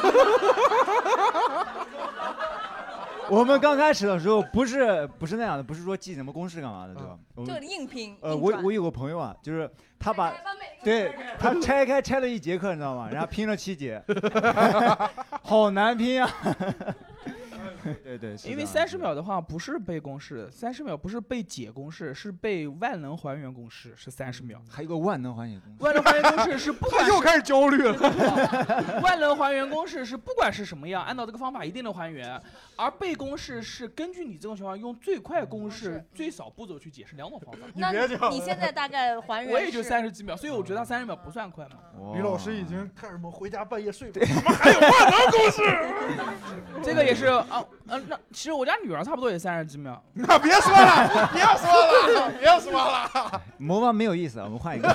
我们刚开始的时候不是那样的，不是说记什么公式干嘛的，对吧？ 就硬拼。 我有个朋友啊，就是他他拆了1节课，你知道吗？然后拼了7节，好难拼啊！对， 因为30秒的话不是背公式，30秒不是背解公式，是背万能还原公式，是30秒。 还有个万能还原公式。 万能还原公式是不管又开始焦虑了。 万能还原公式是不管是什么样，按照这个方法一定能还原，而背公式是根据你这种情况用最快公式、最少步骤去解释2种方法。 那你现在大概还原？ 我也就30几秒，所以我觉得30秒不算快嘛。 李老师已经看什么回家半夜睡不着，怎么还有万能公式？ 这个也是啊。那其实我家女儿差不多也30几秒。 那别说了，别说了。 魔方没有意思，我们换一个。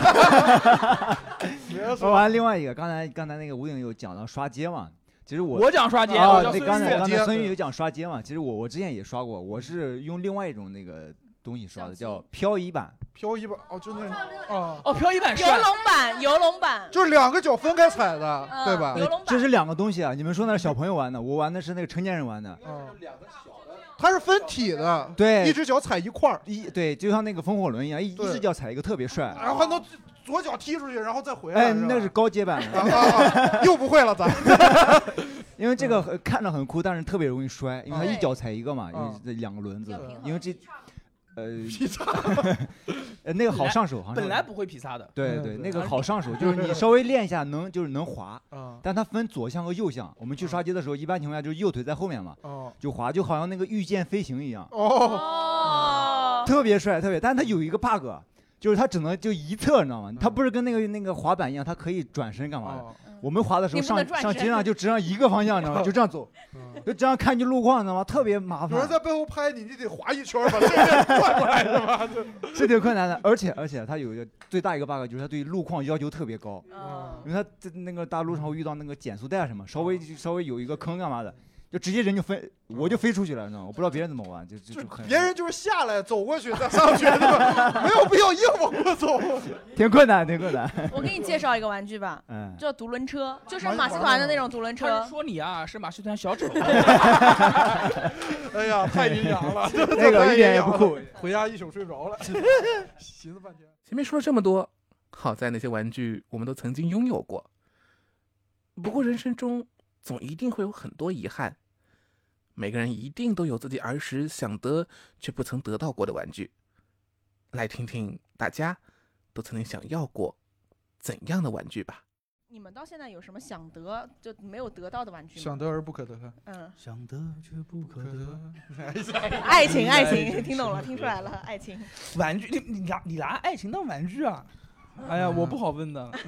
说完另外一个，刚才那个吴影有讲到刷街嘛，其实我讲刷街， 对，刚才孙玉有讲刷街嘛，其实我之前也刷过，我是用另外一种那个东西刷的，叫漂移板。 漂移板就那漂移板是游龙板， 就是2个脚分开踩的，对吧？ 这是2个东西啊！你们说那是小朋友玩的，我玩的是那个成年人玩的。 它是分体的， 对， 一只脚踩一块儿， 对，就像那个风火轮一样，一只脚踩一个特别帅， 然后还能左脚踢出去，然后再回来。 哎，那是高阶版的，又不会了咱。 因为这个看着很酷，但是特别容易摔，因为它一脚踩一个嘛，因为这2个轮子，因为这。劈叉，那个好上手， 本来不会劈叉的。 对，那个好上手，就是你稍微练一下能滑。但它分左向和右向。我们去刷街的时候，一般情况下就是右腿在后面嘛，就滑，就好像那个御剑飞行一样。特别帅，特别。但是它有一个 bug， 就是它只能就一侧，你知道吗？它不是跟那个滑板一样，它可以转身干嘛的。我们滑的时候上街上就只让一个方向，你知道吗？就这样走，就这样看就路况，你知道吗？特别麻烦。 有人在背后拍你，你得滑一圈把这边转过来的嘛， 是挺困难的。而且它有一个最大一个 bug， 就是它对路况要求特别高，因为它在那个大路上会遇到那个减速带什么，稍微有一个坑干嘛的。就直接人就飞，我就飞出去了，你知道吗？我不知道别人怎么玩，就别人就是下来走过去再上去，对吧？没有必要硬往过走， 挺困难。 我给你介绍一个玩具吧，叫独轮车，就是马戏团的那种独轮车。 说你啊是马戏团小丑。 哎呀，太阴阳了， 那个一点也不酷， 回家一宿睡不着了，寻思半天。 前面说了这么多，好在那些玩具我们都曾经拥有过，不过人生中总一定会有很多遗憾，每个人一定都有自己儿时想得却不曾得到过的玩具。来听听大家都曾经想要过怎样的玩具吧。 你们到现在有什么想得就没有得到的玩具吗？ 想得而不可得。 想得却不可得。 爱情，听懂了，听出来了，爱情。 玩具，你拿爱情当玩具啊？哎呀，我不好问的。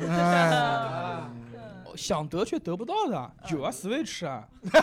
想得却得不到的，有啊 ，Switch 啊。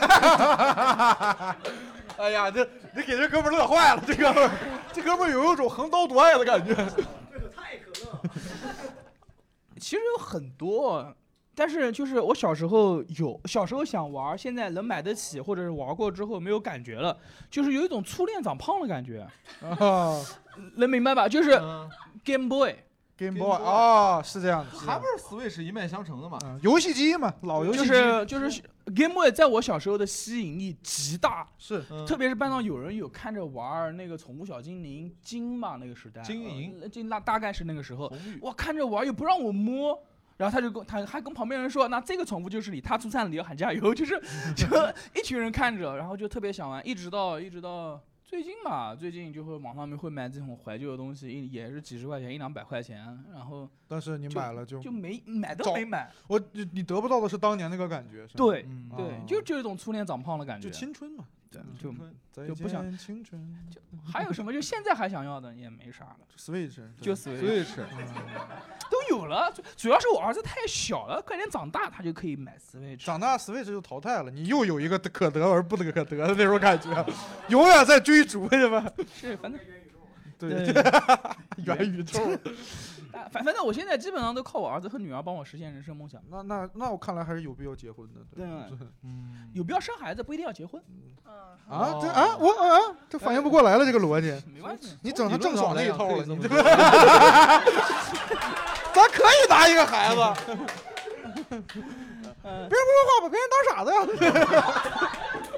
哎呀，你给这哥们乐坏了，这哥们有一种横刀夺爱的感觉。 太可乐。其实有很多，但是就是我小时候想玩，现在能买得起，或者是玩过之后没有感觉了，就是有一种初恋长胖的感觉。能明白吧？就是 Game Boy。 Game Boy 啊，是这样的， 还不是 Switch 一脉相承的嘛？ 游戏机嘛，老游戏机就是 Game Boy 在我小时候的吸引力极大， 是， 特别是班上有人有看着玩那个宠物小精灵金嘛，那个时代， 金银， 那大概是那个时候，哇，看着玩又不让我摸。然后他还跟旁边人说，那这个宠物就是你，他出餐你要喊加油，就一群人看着，然后就特别想玩，一直到最近吧，最近就会网上面会买这种怀旧的东西，也是几十块钱100-200块钱，然后但是你买了就没买都没买， 你得不到的是当年那个感觉， 对对，就一种初恋长胖的感觉， 就青春嘛， 对，就不想青春， 就还有什么就现在还想要的也没啥了 ，Switch 就 Switch 都有了，主要是我儿子太小了，快点长大他就可以买 Switch， 长大 Switch 就淘汰了，你又有一个可得而不可得的那种感觉，永远在追逐是吧？ 是，反正对元宇宙。 反正我现在基本上都靠我儿子和女儿帮我实现人生梦想。 那我看来还是有必要结婚的。 对，有必要生孩子，不一定要结婚。 这反应不过来了，这个逻辑。 没关系， 你整上郑爽那一套了，你这个。咱可以拿一个孩子。别人不说话，把别人当傻子呀。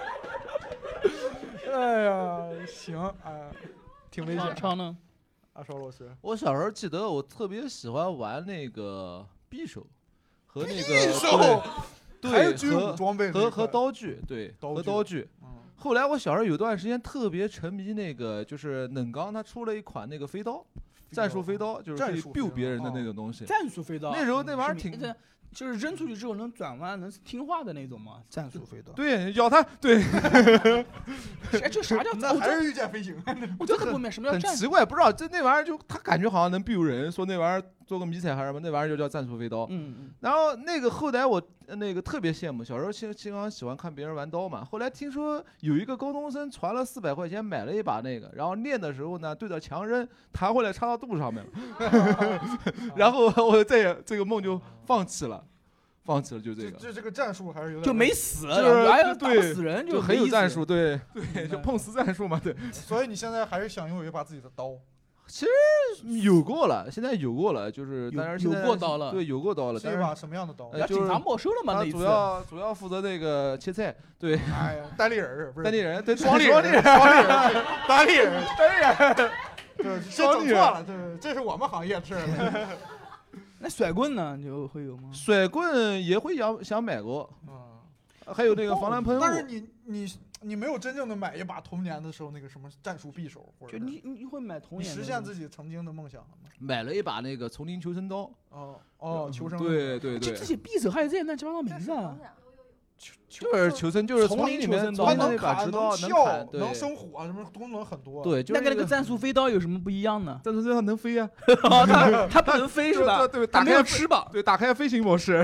哎呀，行，挺危险。 超呢？ 阿超老师， 我小时候记得我特别喜欢玩那个匕首和那个匕首， 对， 军武装备和刀具，对，和刀具。后来我小时候有段时间特别沉迷那个，就是冷刚他出了一款那个飞刀，战术飞刀，就是可以 biu 别人的那种东西。 战术飞刀， 那时候那玩意儿挺。 就是扔出去之后能转弯、能听话的那种吗？ 战术飞刀。 对，咬它。对。 哎，这啥叫？ 那还是御剑飞行。 我真的不明白什么叫战。 很奇怪，不知道那玩意儿就他感觉好像能 biu 人，说那玩意儿做个迷彩还是什么，那玩意儿就叫战术飞刀。然后那个后来我那个特别羡慕，小时候经常喜欢看别人玩刀嘛。后来听说有一个高中生传了400块钱买了一把那个，然后练的时候呢对着墙扔，弹回来插到肚子上面了。然后我再也这个梦就放弃了，就这个。 这个战术还是有点就没死， 就是打不死人就很有战术，对，就碰瓷战术嘛，对。 所以你现在还是想拥有一把自己的刀？ 其实有过了，现在有过了，就是当然有过刀了， 对，有过刀了。 是一把什么样的刀？ 警察没收了嘛？那一次主要负责那个切菜，对。 哎呀，单立人不是？ 单立人，对， 双立人，单立人。对，这整错了，对，这是我们行业的事儿。 那甩棍呢？就会有吗？ 甩棍也会想买过，还有那个防弹喷雾。 但是你没有真正的买一把童年的时候那个什么战术匕首，或者就你会买童年， 你实现自己曾经的梦想了吗？ 买了一把那个丛林求生刀。 求生。 对。 这些匕首还有这些乱七八糟名字啊。 就是求生，就是丛林里面它能砍、能跳、能生火，什么功能很多。 对， 那跟那个战术飞刀有什么不一样呢？ 战术飞刀能飞呀， 它不能飞是吧？ 对， 它没有翅膀。 对，打开飞行模式。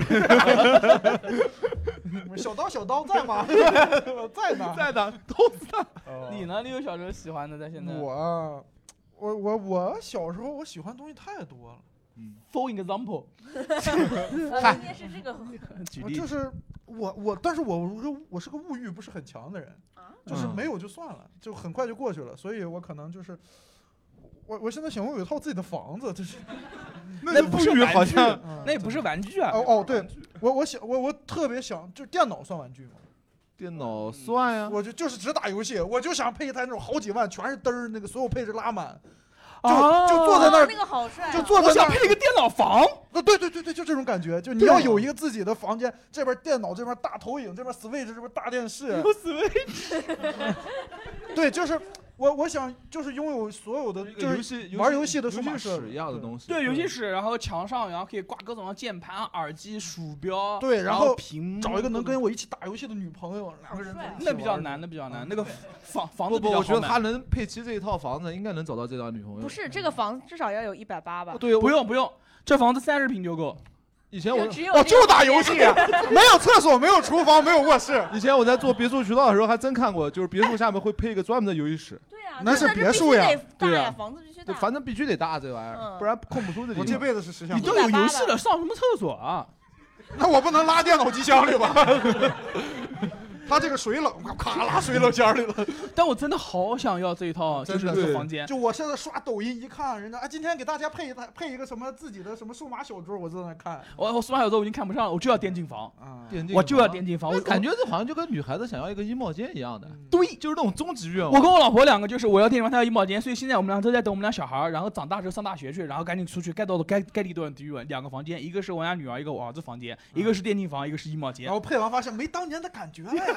小刀在吗？在呢， 都在。 你呢？你有小时候喜欢的，在现在？ 我小时候我喜欢的东西太多了。 For example， 也是这个举例， 就是但是我是个物欲不是很强的人，就是没有就算了，就很快就过去了，所以我可能就是我现在想拥有一套自己的房子，就是那不是好像那也不是玩具啊。 对，我特别想，就电脑算玩具吗？ 电脑算呀， 我就是只打游戏，我就想配一台那种好几万全是灯儿，那个所有配置拉满。就坐在那儿， 那个好帅， 就坐在那儿， 我想配一个电脑房。 对，就这种感觉，就你要有一个自己的房间，这边电脑，这边大投影，这边 Switch， 这边大电视。 有 Switch。 对，就是我想就是拥有所有的，就是玩游戏的数码室一样的东西。 对，游戏室，然后墙上，然后可以挂各种的键盘、耳机、鼠标。 对， 然后屏幕， 找一个能跟我一起打游戏的女朋友，2个人。 那比较难，那个房子比较好买。 我觉得他能配齐这一套房子，应该能找到这张女朋友。 不是，这个房子至少要有180吧？ 对， 不用，这房子30平就够。 以前我就打游戏，没有厕所，没有厨房，没有卧室。 以前我在做别墅渠道的时候，还真看过，就是别墅下面会配一个专门的游戏室。 对呀， 那是别墅呀， 对呀，房子必须大， 反正必须得大这玩意儿，不然空不出这地方。 我这辈子是实现。 你都有游戏了，上什么厕所啊？ 那我不能拉电脑机箱里吧？ 他这个水冷，咔拉水冷间里了。 但我真的好想要这一套，就是这个房间。 就我现在刷抖音一看，人家今天给大家配一个什么自己的什么数码小桌，我正在看。 我数码小桌我已经看不上了，我就要电竞房啊！ 我就要电竞房。我感觉这好像就跟女孩子想要一个衣帽间一样的。 对， 就是那种终极愿望。 我跟我老婆两个就是我要电竞房，她要衣帽间，所以现在我们俩都在等我们俩小孩，然后长大之后上大学去，然后赶紧出去该地多远地远，2个房间，一个是我家女儿，一个我儿子房间，一个是电竞房，一个是衣帽间。 然后配完发现没当年的感觉了呀。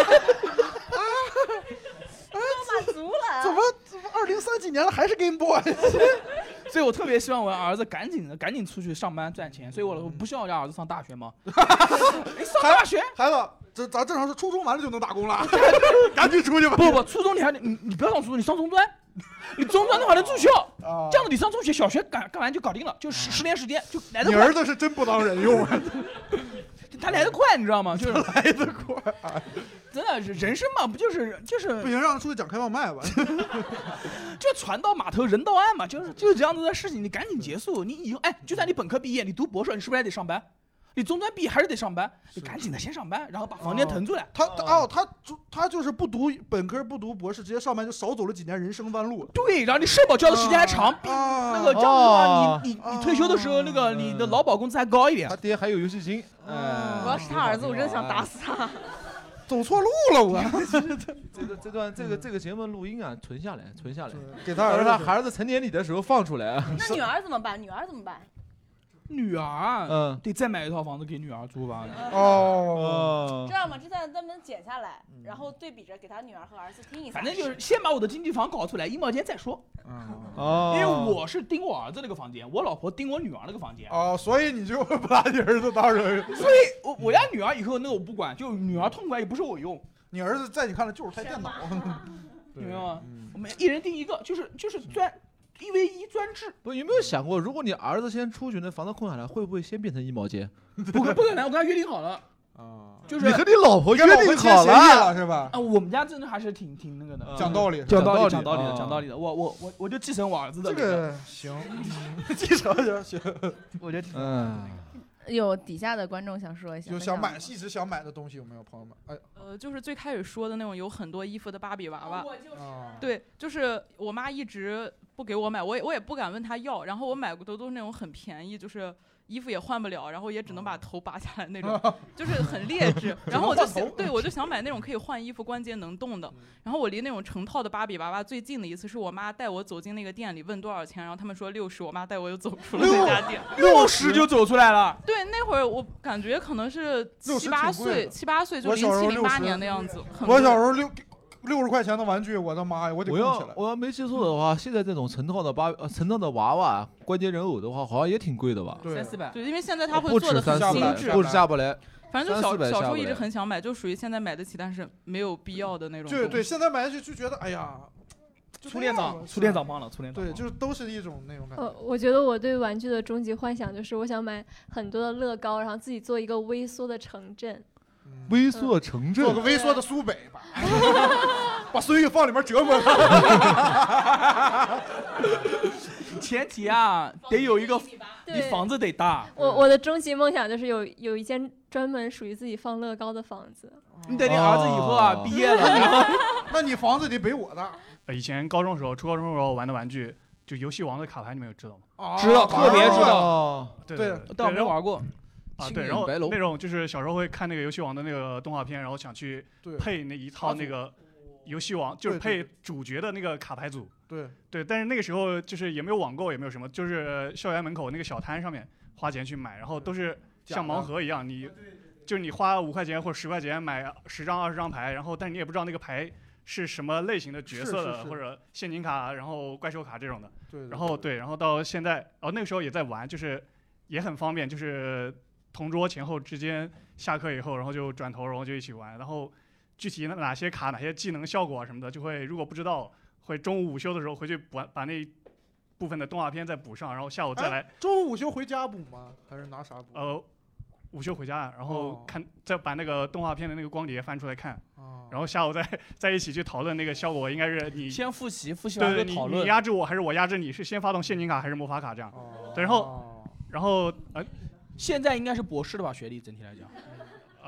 满足了。 怎么2030几年了还是 Game Boy？ 所以我特别希望我儿子赶紧出去上班赚钱，所以我不希望我家儿子上大学吗？你上大学， 孩子，咱正常是初中完了就能打工了，赶紧出去吧。 不，初中你不要上初中，你上中专，你中专的话能住校，这样子你上中学、小学干完就搞定了，就10年时间就来得快。 你儿子是真不当人用啊。 他来得快，你知道吗？就是来得快， 真的人生嘛，不就是不行，让他出去讲开放麦吧。 就船到码头人到岸嘛，就是这样子的事情，你赶紧结束。你以后就算你本科毕业，你读博士，你是不是还得上班？你中专毕业还是得上班，你赶紧的先上班，然后把房间腾出来。 他就是不读本科不读博士，直接上班就少走了几年人生弯路。 对，然后你社保交的时间还长，那个这样子的话，你退休的时候那个你的劳保工资还高一点。 他爹还有游戏金。 我要是他儿子，我真的想打死他。 走错路了我。 这个节目录音啊，存下来， 给他儿子成年礼的时候放出来。 那女儿怎么办？ 女儿，得再买一套房子给女儿住吧。 这样吧，这段咱们剪下来，然后对比着给他女儿和儿子听一下。 反正就是先把我的经济房搞出来，衣帽间再说。因为我是盯我儿子那个房间，我老婆盯我女儿那个房间。 所以你就不把你儿子当人。 所以我家女儿以后那个我不管，就女儿痛快也不是我用。 你儿子在你看来就是台电脑， 明白吗？我们一人盯一个，就是专。1v1专制。 不，有没有想过，如果你儿子先出去，那房子空下来，会不会先变成衣帽间？ 不可能，我跟他约定好了。就是你和你老婆约定好了是吧？ 我们家真的还是挺那个的， 讲道理的。我就继承我儿子的。 这个行，继承行， 我觉得挺。 有底下的观众想说一下， 就一直想买的东西有没有朋友们？ 就是最开始说的那种有很多衣服的芭比娃娃，对，就是我妈一直不给我买，我也不敢问她要，然后我买过的都是那种很便宜，就是衣服也换不了，然后也只能把头拔下来那种，就是很劣质。然后我就想买那种可以换衣服、关节能动的。然后我离那种成套的芭比娃娃最近的一次是我妈带我走进那个店里，问多少钱，然后他们说60，我妈带我又走出了那家店。 60就走出来了。 对，那会儿我感觉可能是7、8岁，就07、08年的样子。 我小时候60块钱的玩具，我的妈呀，我得供起来。 我要没记错的话，现在这种成套的娃娃关节人偶的话，好像也挺贵的吧 ？3、400。对，因为现在他会做的很精致， 不止下不来。 反正就小时候一直很想买，就属于现在买得起，但是没有必要的那种。 对，现在买下去就觉得哎呀， 初恋长胖了， 对，就是都是一种那种感觉。 我觉得我对玩具的终极幻想就是我想买很多的乐高，然后自己做一个微缩的城镇。 微缩城镇， 做个微缩的苏北吧，把孙玉放里面折磨他。 前提啊，得有一个，你房子得大。 我的终极梦想就是有一间专门属于自己放乐高的房子。 你等你儿子以后啊毕业了， 那你房子得比我大。 以前高中时候，初高中时候玩的玩具，就游戏王的卡牌，你们有知道吗？ 知道，特别知道。 对， 但我没玩过。 对，然后那种就是小时候会看那个游戏王的那个动画片，然后想去配那一套那个游戏王，就是配主角的那个卡牌组。对，但是那个时候就是也没有网购，也没有什么，就是校园门口那个小摊上面花钱去买，然后都是像盲盒一样，就是你花5块钱或者10块钱买10张20张牌，然后但是你也不知道那个牌是什么类型的角色的，或者陷阱卡，然后怪兽卡这种的。然后到现在，那个时候也在玩，就是也很方便，就是同桌前后之间下课以后，然后就转头，然后就一起玩。然后具体哪些卡、哪些技能效果啊什么的，就会如果不知道，会中午午休的时候回去把那部分的动画片再补上，然后下午再来。 中午午休回家补吗？还是拿啥补？ 午休回家，然后再把那个动画片的那个光碟翻出来看，然后下午再一起去讨论那个效果，应该是你先复习完就讨论。 你压制我还是我压制你？是先发动陷阱卡还是魔法卡这样？对，然后现在应该是博士的吧，学历整体来讲。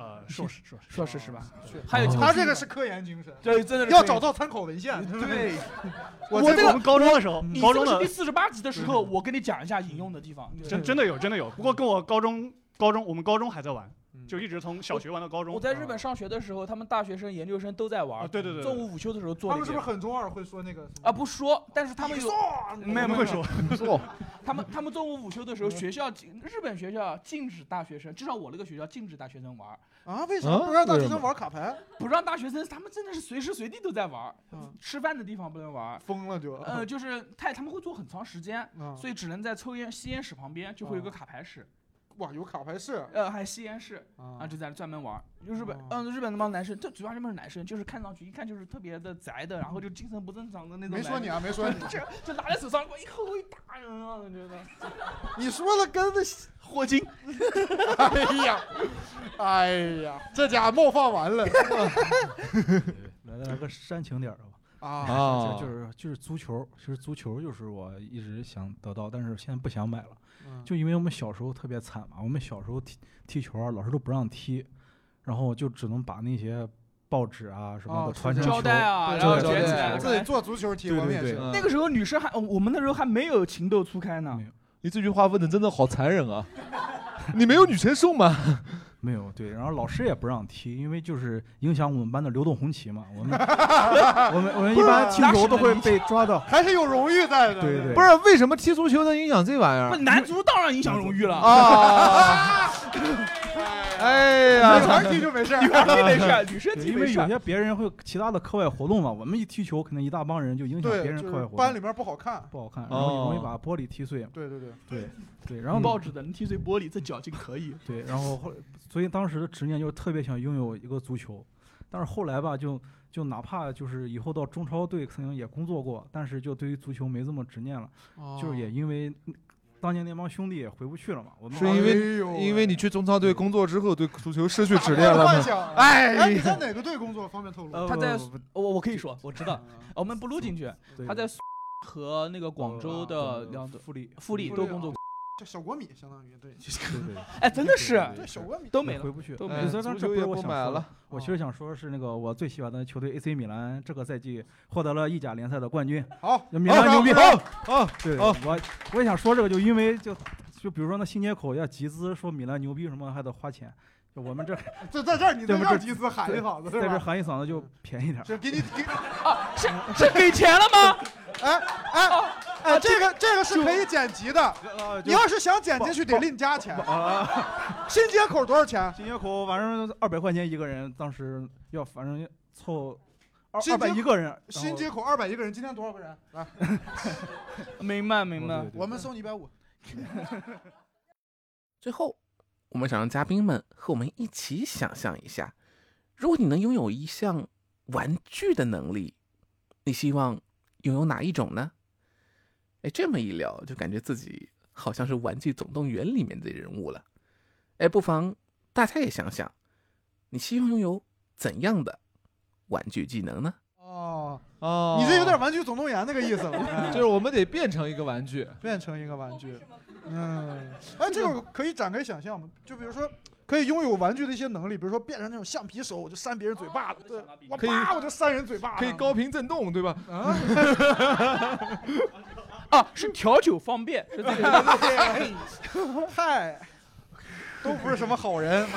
硕士是吧？ 还有他这个是科研精神， 对，真的要找到参考文献。 对， 我们高中的时候，高中的第48集的时候，我跟你讲一下引用的地方， 真的有，不过跟我我们高中还在玩。就一直从小学玩到高中。 我在日本上学的时候，他们大学生、研究生都在玩。 对。 中午午休的时候做。 他们是不是很中二，会说那个？ 啊，不说，但是他们有。 没有会说。 他们中午午休的时候，日本学校禁止大学生，至少我那个学校禁止大学生玩。 啊？为什么不让大学生玩卡牌？ 不让大学生，他们真的是随时随地都在玩。吃饭的地方不能玩。 疯了就。 就是他们会坐很长时间，所以只能在吸烟室旁边就会有个卡牌室。 哇，有卡牌室， 还有吸烟室啊，就在那专门玩。就日本那帮男生，这主要是男生，就是看上去一看就是特别的宅的，然后就精神不正常的那种。 没说你啊，没说你， 就拿在手上一口会打人啊，我觉得。 你说的跟那霍金。 哎呀，这家冒犯完了。 来个煽情点的吧。 啊， 就是足球，其实足球就是我一直想得到，但是现在不想买了。就因为我们小时候特别惨嘛，我们小时候踢球啊，老师都不让踢，然后就只能把那些报纸啊什么的传成胶带啊，然后卷起来， 自己做足球踢。我们也是。 那个时候女生我们那时候还没有情窦初开呢。 你这句话问的真的好残忍啊！你没有女神送吗？ 没有，对，然后老师也不让踢，因为就是影响我们班的流动红旗嘛。我们一般踢球都会被抓到， 还是有荣誉在的。 对。 不是为什么踢足球能影响这玩意儿？ 男足当然影响荣誉了啊！哎呀， 女孩踢就没事， 女孩踢没事，女生踢没事。 因为有些别人会其他的课外活动嘛，我们一踢球，可能一大帮人就影响别人课外活动。 班里面不好看， 然后容易把玻璃踢碎。 对， 然后报纸的能踢碎玻璃，这脚劲可以。 对，然后所以当时的执念就是特别想拥有一个足球，但是后来吧，就哪怕就是以后到中超队可能也工作过，但是就对于足球没这么执念了，就是也因为当年那帮兄弟也回不去了嘛。我们是因为你去中超队工作之后，对足球失去执念了吗？ 哎，你在哪个队工作？方便透露？ 他在我可以说，我知道，我们不录进去。他在和那个广州的富力都工作过。 叫小国米，相当于对。 哎，真的是， 对小国米都没回不去， 都没。 这不是我想说了。我其实想说是那个我最喜欢的球队 AC 米兰，这个赛季获得了意甲联赛的冠军。 好， 米兰牛逼！ 好， 对，我也想说这个，就因为就比如说那新街口要集资说米兰牛逼什么还得花钱。就我们这在这儿，你在这儿集资喊一嗓子， 在这喊一嗓子就便宜点。 是给你啊，是给钱了吗？ 哎，这个是可以剪辑的。你要是想剪进去，得另加钱。新街口多少钱？ 新街口反正200块钱一个人，当时要反正凑200一个人。 新街口200一个人，今天多少个人？来， 明白。 我们送150。 最后，我们想让嘉宾们和我们一起想象一下，如果你能拥有一项玩具的能力，你希望拥有哪一种呢？哎，这么一聊，就感觉自己好像是《玩具总动员》里面的人物了。哎，不妨大家也想想，你希望拥有怎样的玩具技能呢？ 你这有点《玩具总动员》那个意思了， 就是我们得变成一个玩具， 哎，这个可以展开想象吗？就比如说，可以拥有玩具的一些能力，比如说变成那种橡皮手，我就扇别人嘴巴子，对，我就扇人嘴巴子， 可以高频震动，对吧？ 是调酒方便，是这个。嗨，都不是什么好人。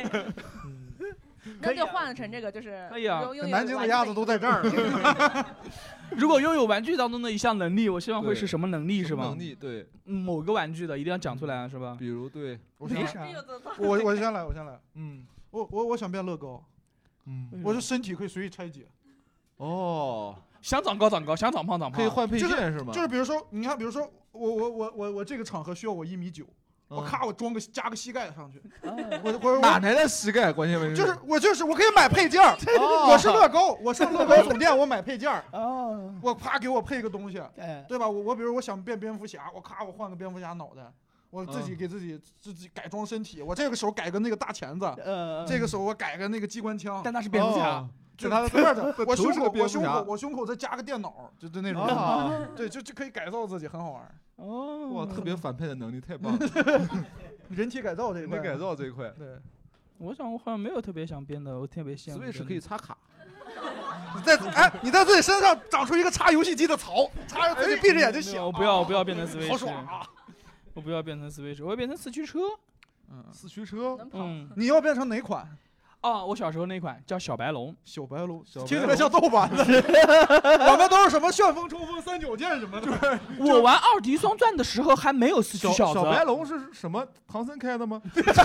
那就换成这个，就是可以啊。 南京的鸭子都在这儿。 如果拥有玩具当中的一项能力，我希望会是什么能力？是吧？ 能力对， 某个玩具的一定要讲出来，是吧？ 比如对， 我先来。我想变乐高。我的身体可以随意拆解。 想长高长高，想长胖长胖， 可以换配件是吗？ 就是比如说，你看，比如说我这个场合需要我1.9米，我加个膝盖上去，我哪来的膝盖？关键问题就是我可以买配件儿，我是乐高，我上乐高总店我买配件儿，我啪给我配一个东西，对吧？我比如我想变蝙蝠侠，我换个蝙蝠侠脑袋，我自己给自己改装身体，我这个手改个那个大钳子，这个手我改个那个机关枪， 但那是蝙蝠侠。 就他我胸口再加个电脑，就那种，对，就可以改造自己，很好玩。 哇，特别反派的能力太棒了。 人体改造这一块， 改造这一块， 对， 我想我好像没有特别想变的，我特别羡慕。 Switch 可以插卡。 你在自己身上长出一个插游戏机的槽，插着自己闭着眼睛想。 我不要变成 Switch， 好爽啊！ 我不要变成 Switch， 我要变成四驱车。 四驱车， 你要变成哪款？ 啊，我小时候那款叫小白龙， 小白龙，听起来像盗版的。我们都是什么旋风、冲锋、三角剑什么的。就是我玩二级双钻的时候还没有四驱小子。 小白龙是什么？唐僧开的吗？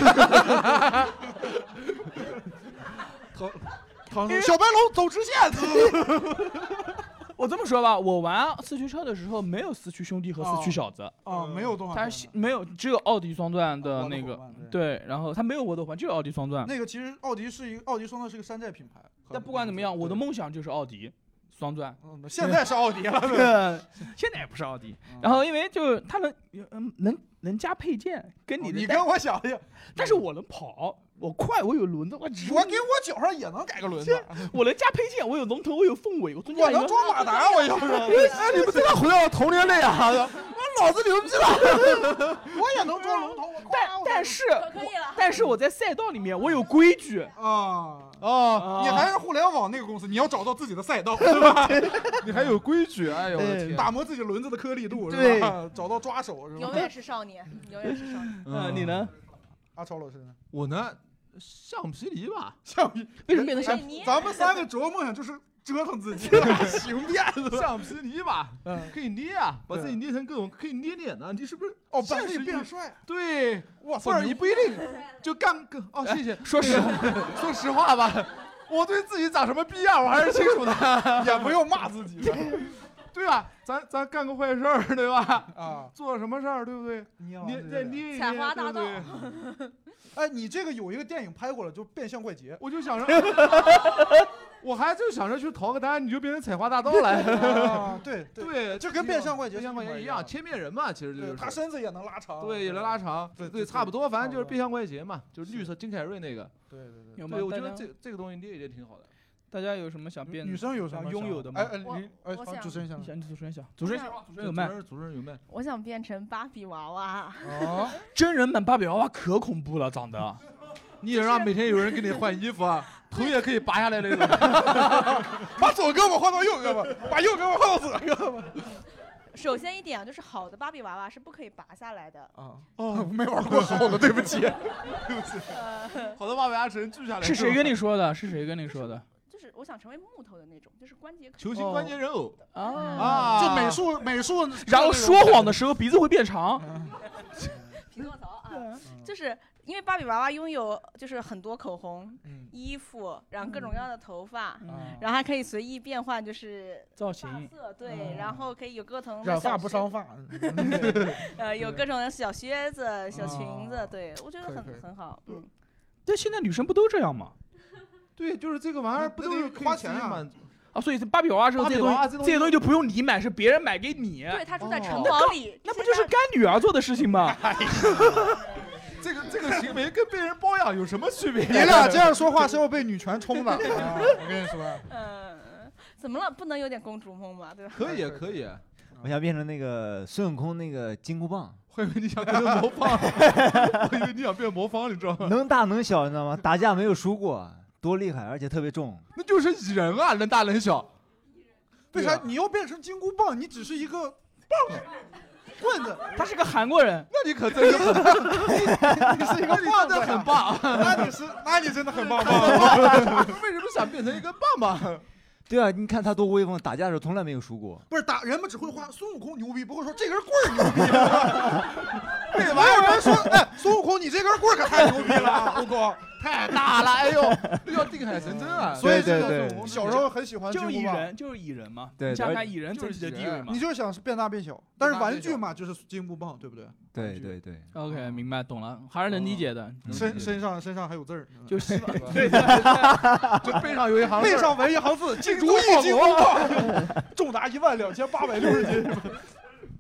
小白龙走直线。 我这么说吧，我玩四驱车的时候没有四驱兄弟和四驱小子没有动画片， 它没有，只有奥迪双钻的那个，对，然后它没有我的环，就有奥迪双钻。 那个其实奥迪双钻是个山寨品牌， 但不管怎么样，我的梦想就是奥迪双钻。 现在是奥迪了， 现在也不是奥迪。然后因为就是它能加配件，跟你跟我想一样， 但是我能跑。我快，我有轮子，我给我脚上也能改个轮子。 我能加配件，我有龙头，我有凤尾，我能装马达，我要是。 哎，你们这个回到我童年了呀！我脑子牛逼了。 我也能装龙头， 但是我在赛道里面我有规矩你还是互联网那个公司，你要找到自己的赛道，是吧？ 你还有规矩，哎呦我的天！ 打磨自己轮子的颗粒度，是吧？找到抓手，是吧？ 永远是少年，永远是少年。 你呢？ 阿超老师呢？ 我呢？橡皮泥吧， 橡皮为什么变成橡皮？ 咱们3个主要梦想就是折腾自己，行骗子。 橡皮泥吧，可以捏啊，把自己捏成各种，可以捏脸呢。你是不是？ 把自己变帅。 对， 哇塞，你不一定就干个哦，谢谢。 说实话吧，我对自己长什么逼样我还是清楚的， 也不用骂自己。 对吧？咱干个坏事儿，对吧？做什么事儿，对不对？再捏一捏， 采花大盗。 哎，你这个有一个电影拍过了，就《变相怪杰》， 我就想着，我还就想着去逃个单，你就变成采花大盗来。 对，就跟《变相怪杰》 一样，千面人嘛，其实就是他身子也能拉长， 对，也能拉长，对，差不多，反正就是变相怪杰嘛，就是绿色金凯瑞那个。 对， 我觉得这个东西捏一捏挺好的。 大家有什么想变的？ 女生有什么拥有的吗？ 主持人想， 主持人有麦， 主持人有麦。 我想变成芭比娃娃。 真人版芭比娃娃可恐怖了，长得。 你也让每天有人给你换衣服啊，头也可以拔下来那种。 把左胳膊换到右胳膊，把右胳膊换到左胳膊。 首先一点就是好的芭比娃娃是不可以拔下来的。 没玩过好的，对不起。 好的芭比娃娃只能锯下来。 是谁跟你说的？ 就是我想成为木头的那种，就是关节球形关节人偶就美术， 然后说谎的时候鼻子会变长。 匹诺曹啊，就是因为芭比娃娃拥有就是很多口红、衣服，然后各种各样的头发，然后还可以随意变换，就是造型色，对，然后可以有各种染发不伤发， 有各种小靴子、小裙子，对我觉得很好。 但现在女生不都这样吗？ 对，就是这个玩意儿不都是花钱满足啊？所以芭比娃娃之后，这些东西就不用你买，是别人买给你。 对，他住在城堡里， 那不就是干女儿做的事情吗？ 这个行为跟被人包养有什么区别？ 你俩这样说话是要被女权冲的。我跟你说， 怎么了？不能有点公主梦吗？对吧？ 可以。 我想变成那个孙悟空那个金箍棒。 我以为你想变成魔方，我以为你想变魔方，你知道吗？ 能大能小，你知道吗？打架没有输过。多厉害，而且特别重。 那就是蚁人啊，能大能小。 为啥你要变成金箍棒？你只是一个棒棍子。 他是个韩国人， 那你可真是很，你是一个棒子，很棒。 那你真的很棒。 为什么想变成一根棒棒？ 对啊，你看他多威风，打架的时候从来没有输过。 不是人们只会画孙悟空牛逼，不会说这根棍儿牛逼。对，完有人说，哎，孙悟空你这根棍儿可太牛逼了，悟空太大了，哎呦，要定海神针啊！所以小时候很喜欢就是蚁人嘛。 对， 你想看蚁人整体的地位嘛？ 你就是想变大变小，但是玩具嘛就是金箍棒，对不对？ 对。 OK， 明白懂了，还是能理解的。 身上还有字儿， 就是对，就背上有一行， 背上纹一行字，如意金箍棒，重达12860斤。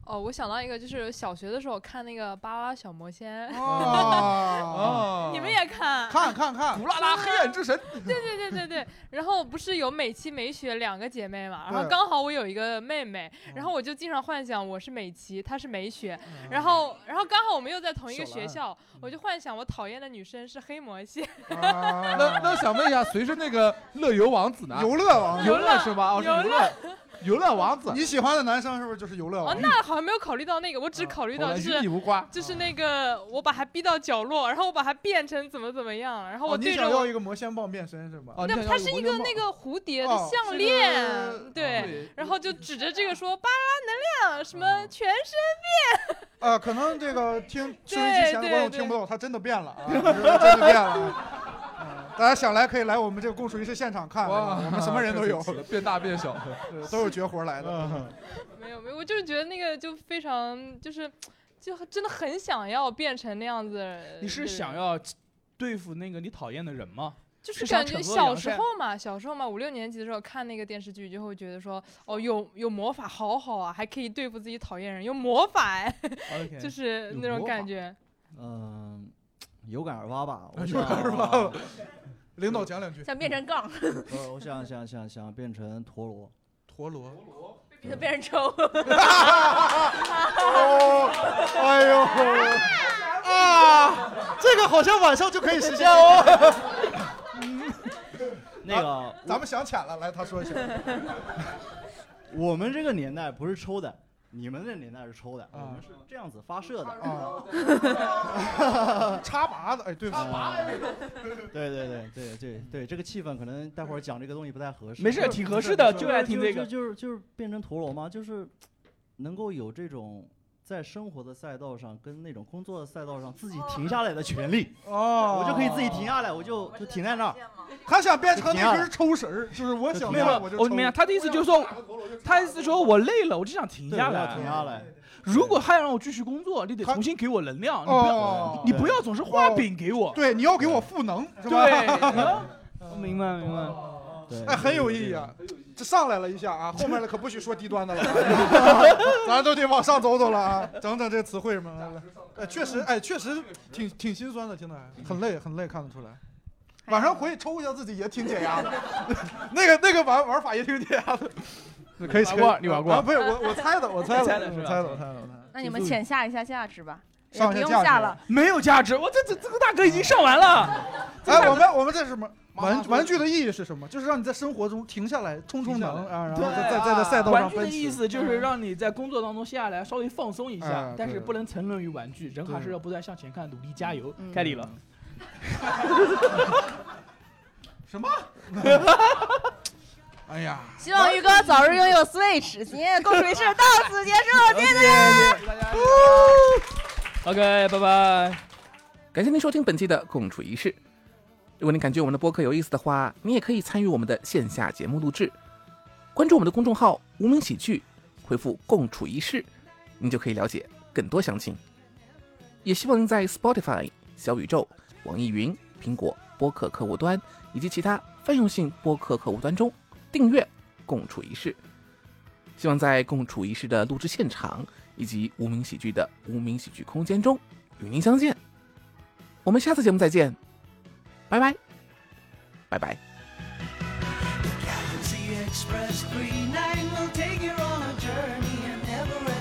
哦，我想到一个，就是小学的时候看那个《巴啦啦小魔仙》，你们也看？ 看， 古拉拉黑暗之神。 对。然后不是有美琪、美雪2个姐妹嘛？然后刚好我有一个妹妹，然后我就经常幻想我是美琪，她是美雪，然后刚好我们又在同一个学校，我就幻想我讨厌的女生是黑魔仙。 那想问一下，谁是那个乐游王子呢？ 游乐王， 游乐是吧？哦，是游乐王子。 你喜欢的男生是不是就是游乐王？ 哦，那好像没有考虑到那个，我只考虑到就是那个我把他逼到角落，然后我把他变成怎么样，然后我你想要一个魔仙棒变身是吧？ 那它是一个那个蝴蝶的项链，对，然后就指着这个说巴拉能量什么全身变。 可能这个听收音机前的观众听不到，他真的变了啊，真的变了。大家想来可以来我们这个共处一室现场看，我们什么人都有， 变大变小， 都有绝活来的。 没有，我就是觉得那个就非常就真的很想要变成那样子。 你是想要对付那个你讨厌的人吗？ 就是感觉小时候嘛5、6年级的时候看那个电视剧，就会觉得说哦有魔法好好啊，还可以对付自己讨厌人，有魔法就是那种感觉。 有感而发吧， 有感而发。领导讲2句。 想变成杠。 我想变成陀螺。 陀螺。 变成抽。 哎呦这个好像晚上就可以实现哦。 那个咱们想浅了，来他说一下。 我们这个年代不是抽的。你们那年代是抽的，我们是这样子发射的插拔的，对，插拔。 对，这个气氛可能待会儿讲这个东西不太合适。 没事，挺合适的，就爱听这个。 就是变成陀螺嘛，就是能够有这种在生活的赛道上跟那种工作的赛道上自己停下来的权利。我就可以自己停下来，我就停在那儿。 他想变成那根抽绳，就是我想变我就抽。 没有，他的意思就是说，我累了，我就想停下来。如果还要让我继续工作，你得重新给我能量。你不要总是画饼给我。 对，你要给我赋能，是吧？ 对，明白。 对，很有意义啊。这上来了一下啊，后面的可不许说低端的了，咱都得往上走了啊，整这词汇嘛。确实挺心酸的，听着很累，看得出来。晚上回去抽一下自己也挺解压的，那个玩法也挺解压的。可以， 你玩过？ 不是我猜的。 那你们浅下一下价值吧，不用上下了。 没有价值，我这个大哥已经上完了。 哎，我们这是什么？玩具的意义是什么？就是让你在生活中停下来，充能啊，然后在赛道上。 玩具的意思就是让你在工作当中下来稍微放松一下，但是不能沉沦于玩具，人还是要不断向前看，努力加油。该你了。 什么？哎呀！ 希望玉哥早日拥有 Switch。今天共处一室到此结束，谢谢大家。 OK， 拜拜。 感谢您收听本期的共处一室。如果您感觉我们的播客有意思的话，你也可以参与我们的线下节目录制。关注我们的公众号“无名喜剧”，回复“共处一室”，您就可以了解更多详情。也希望您在 Spotify、小宇宙、网易云、苹果播客客户端以及其他泛用性播客客户端中订阅共处一室。希望在共处一室的录制现场以及无名喜剧的无名喜剧空间中与您相见。我们下次节目再见，拜拜，拜拜。 Express 39 will take you on a journey and never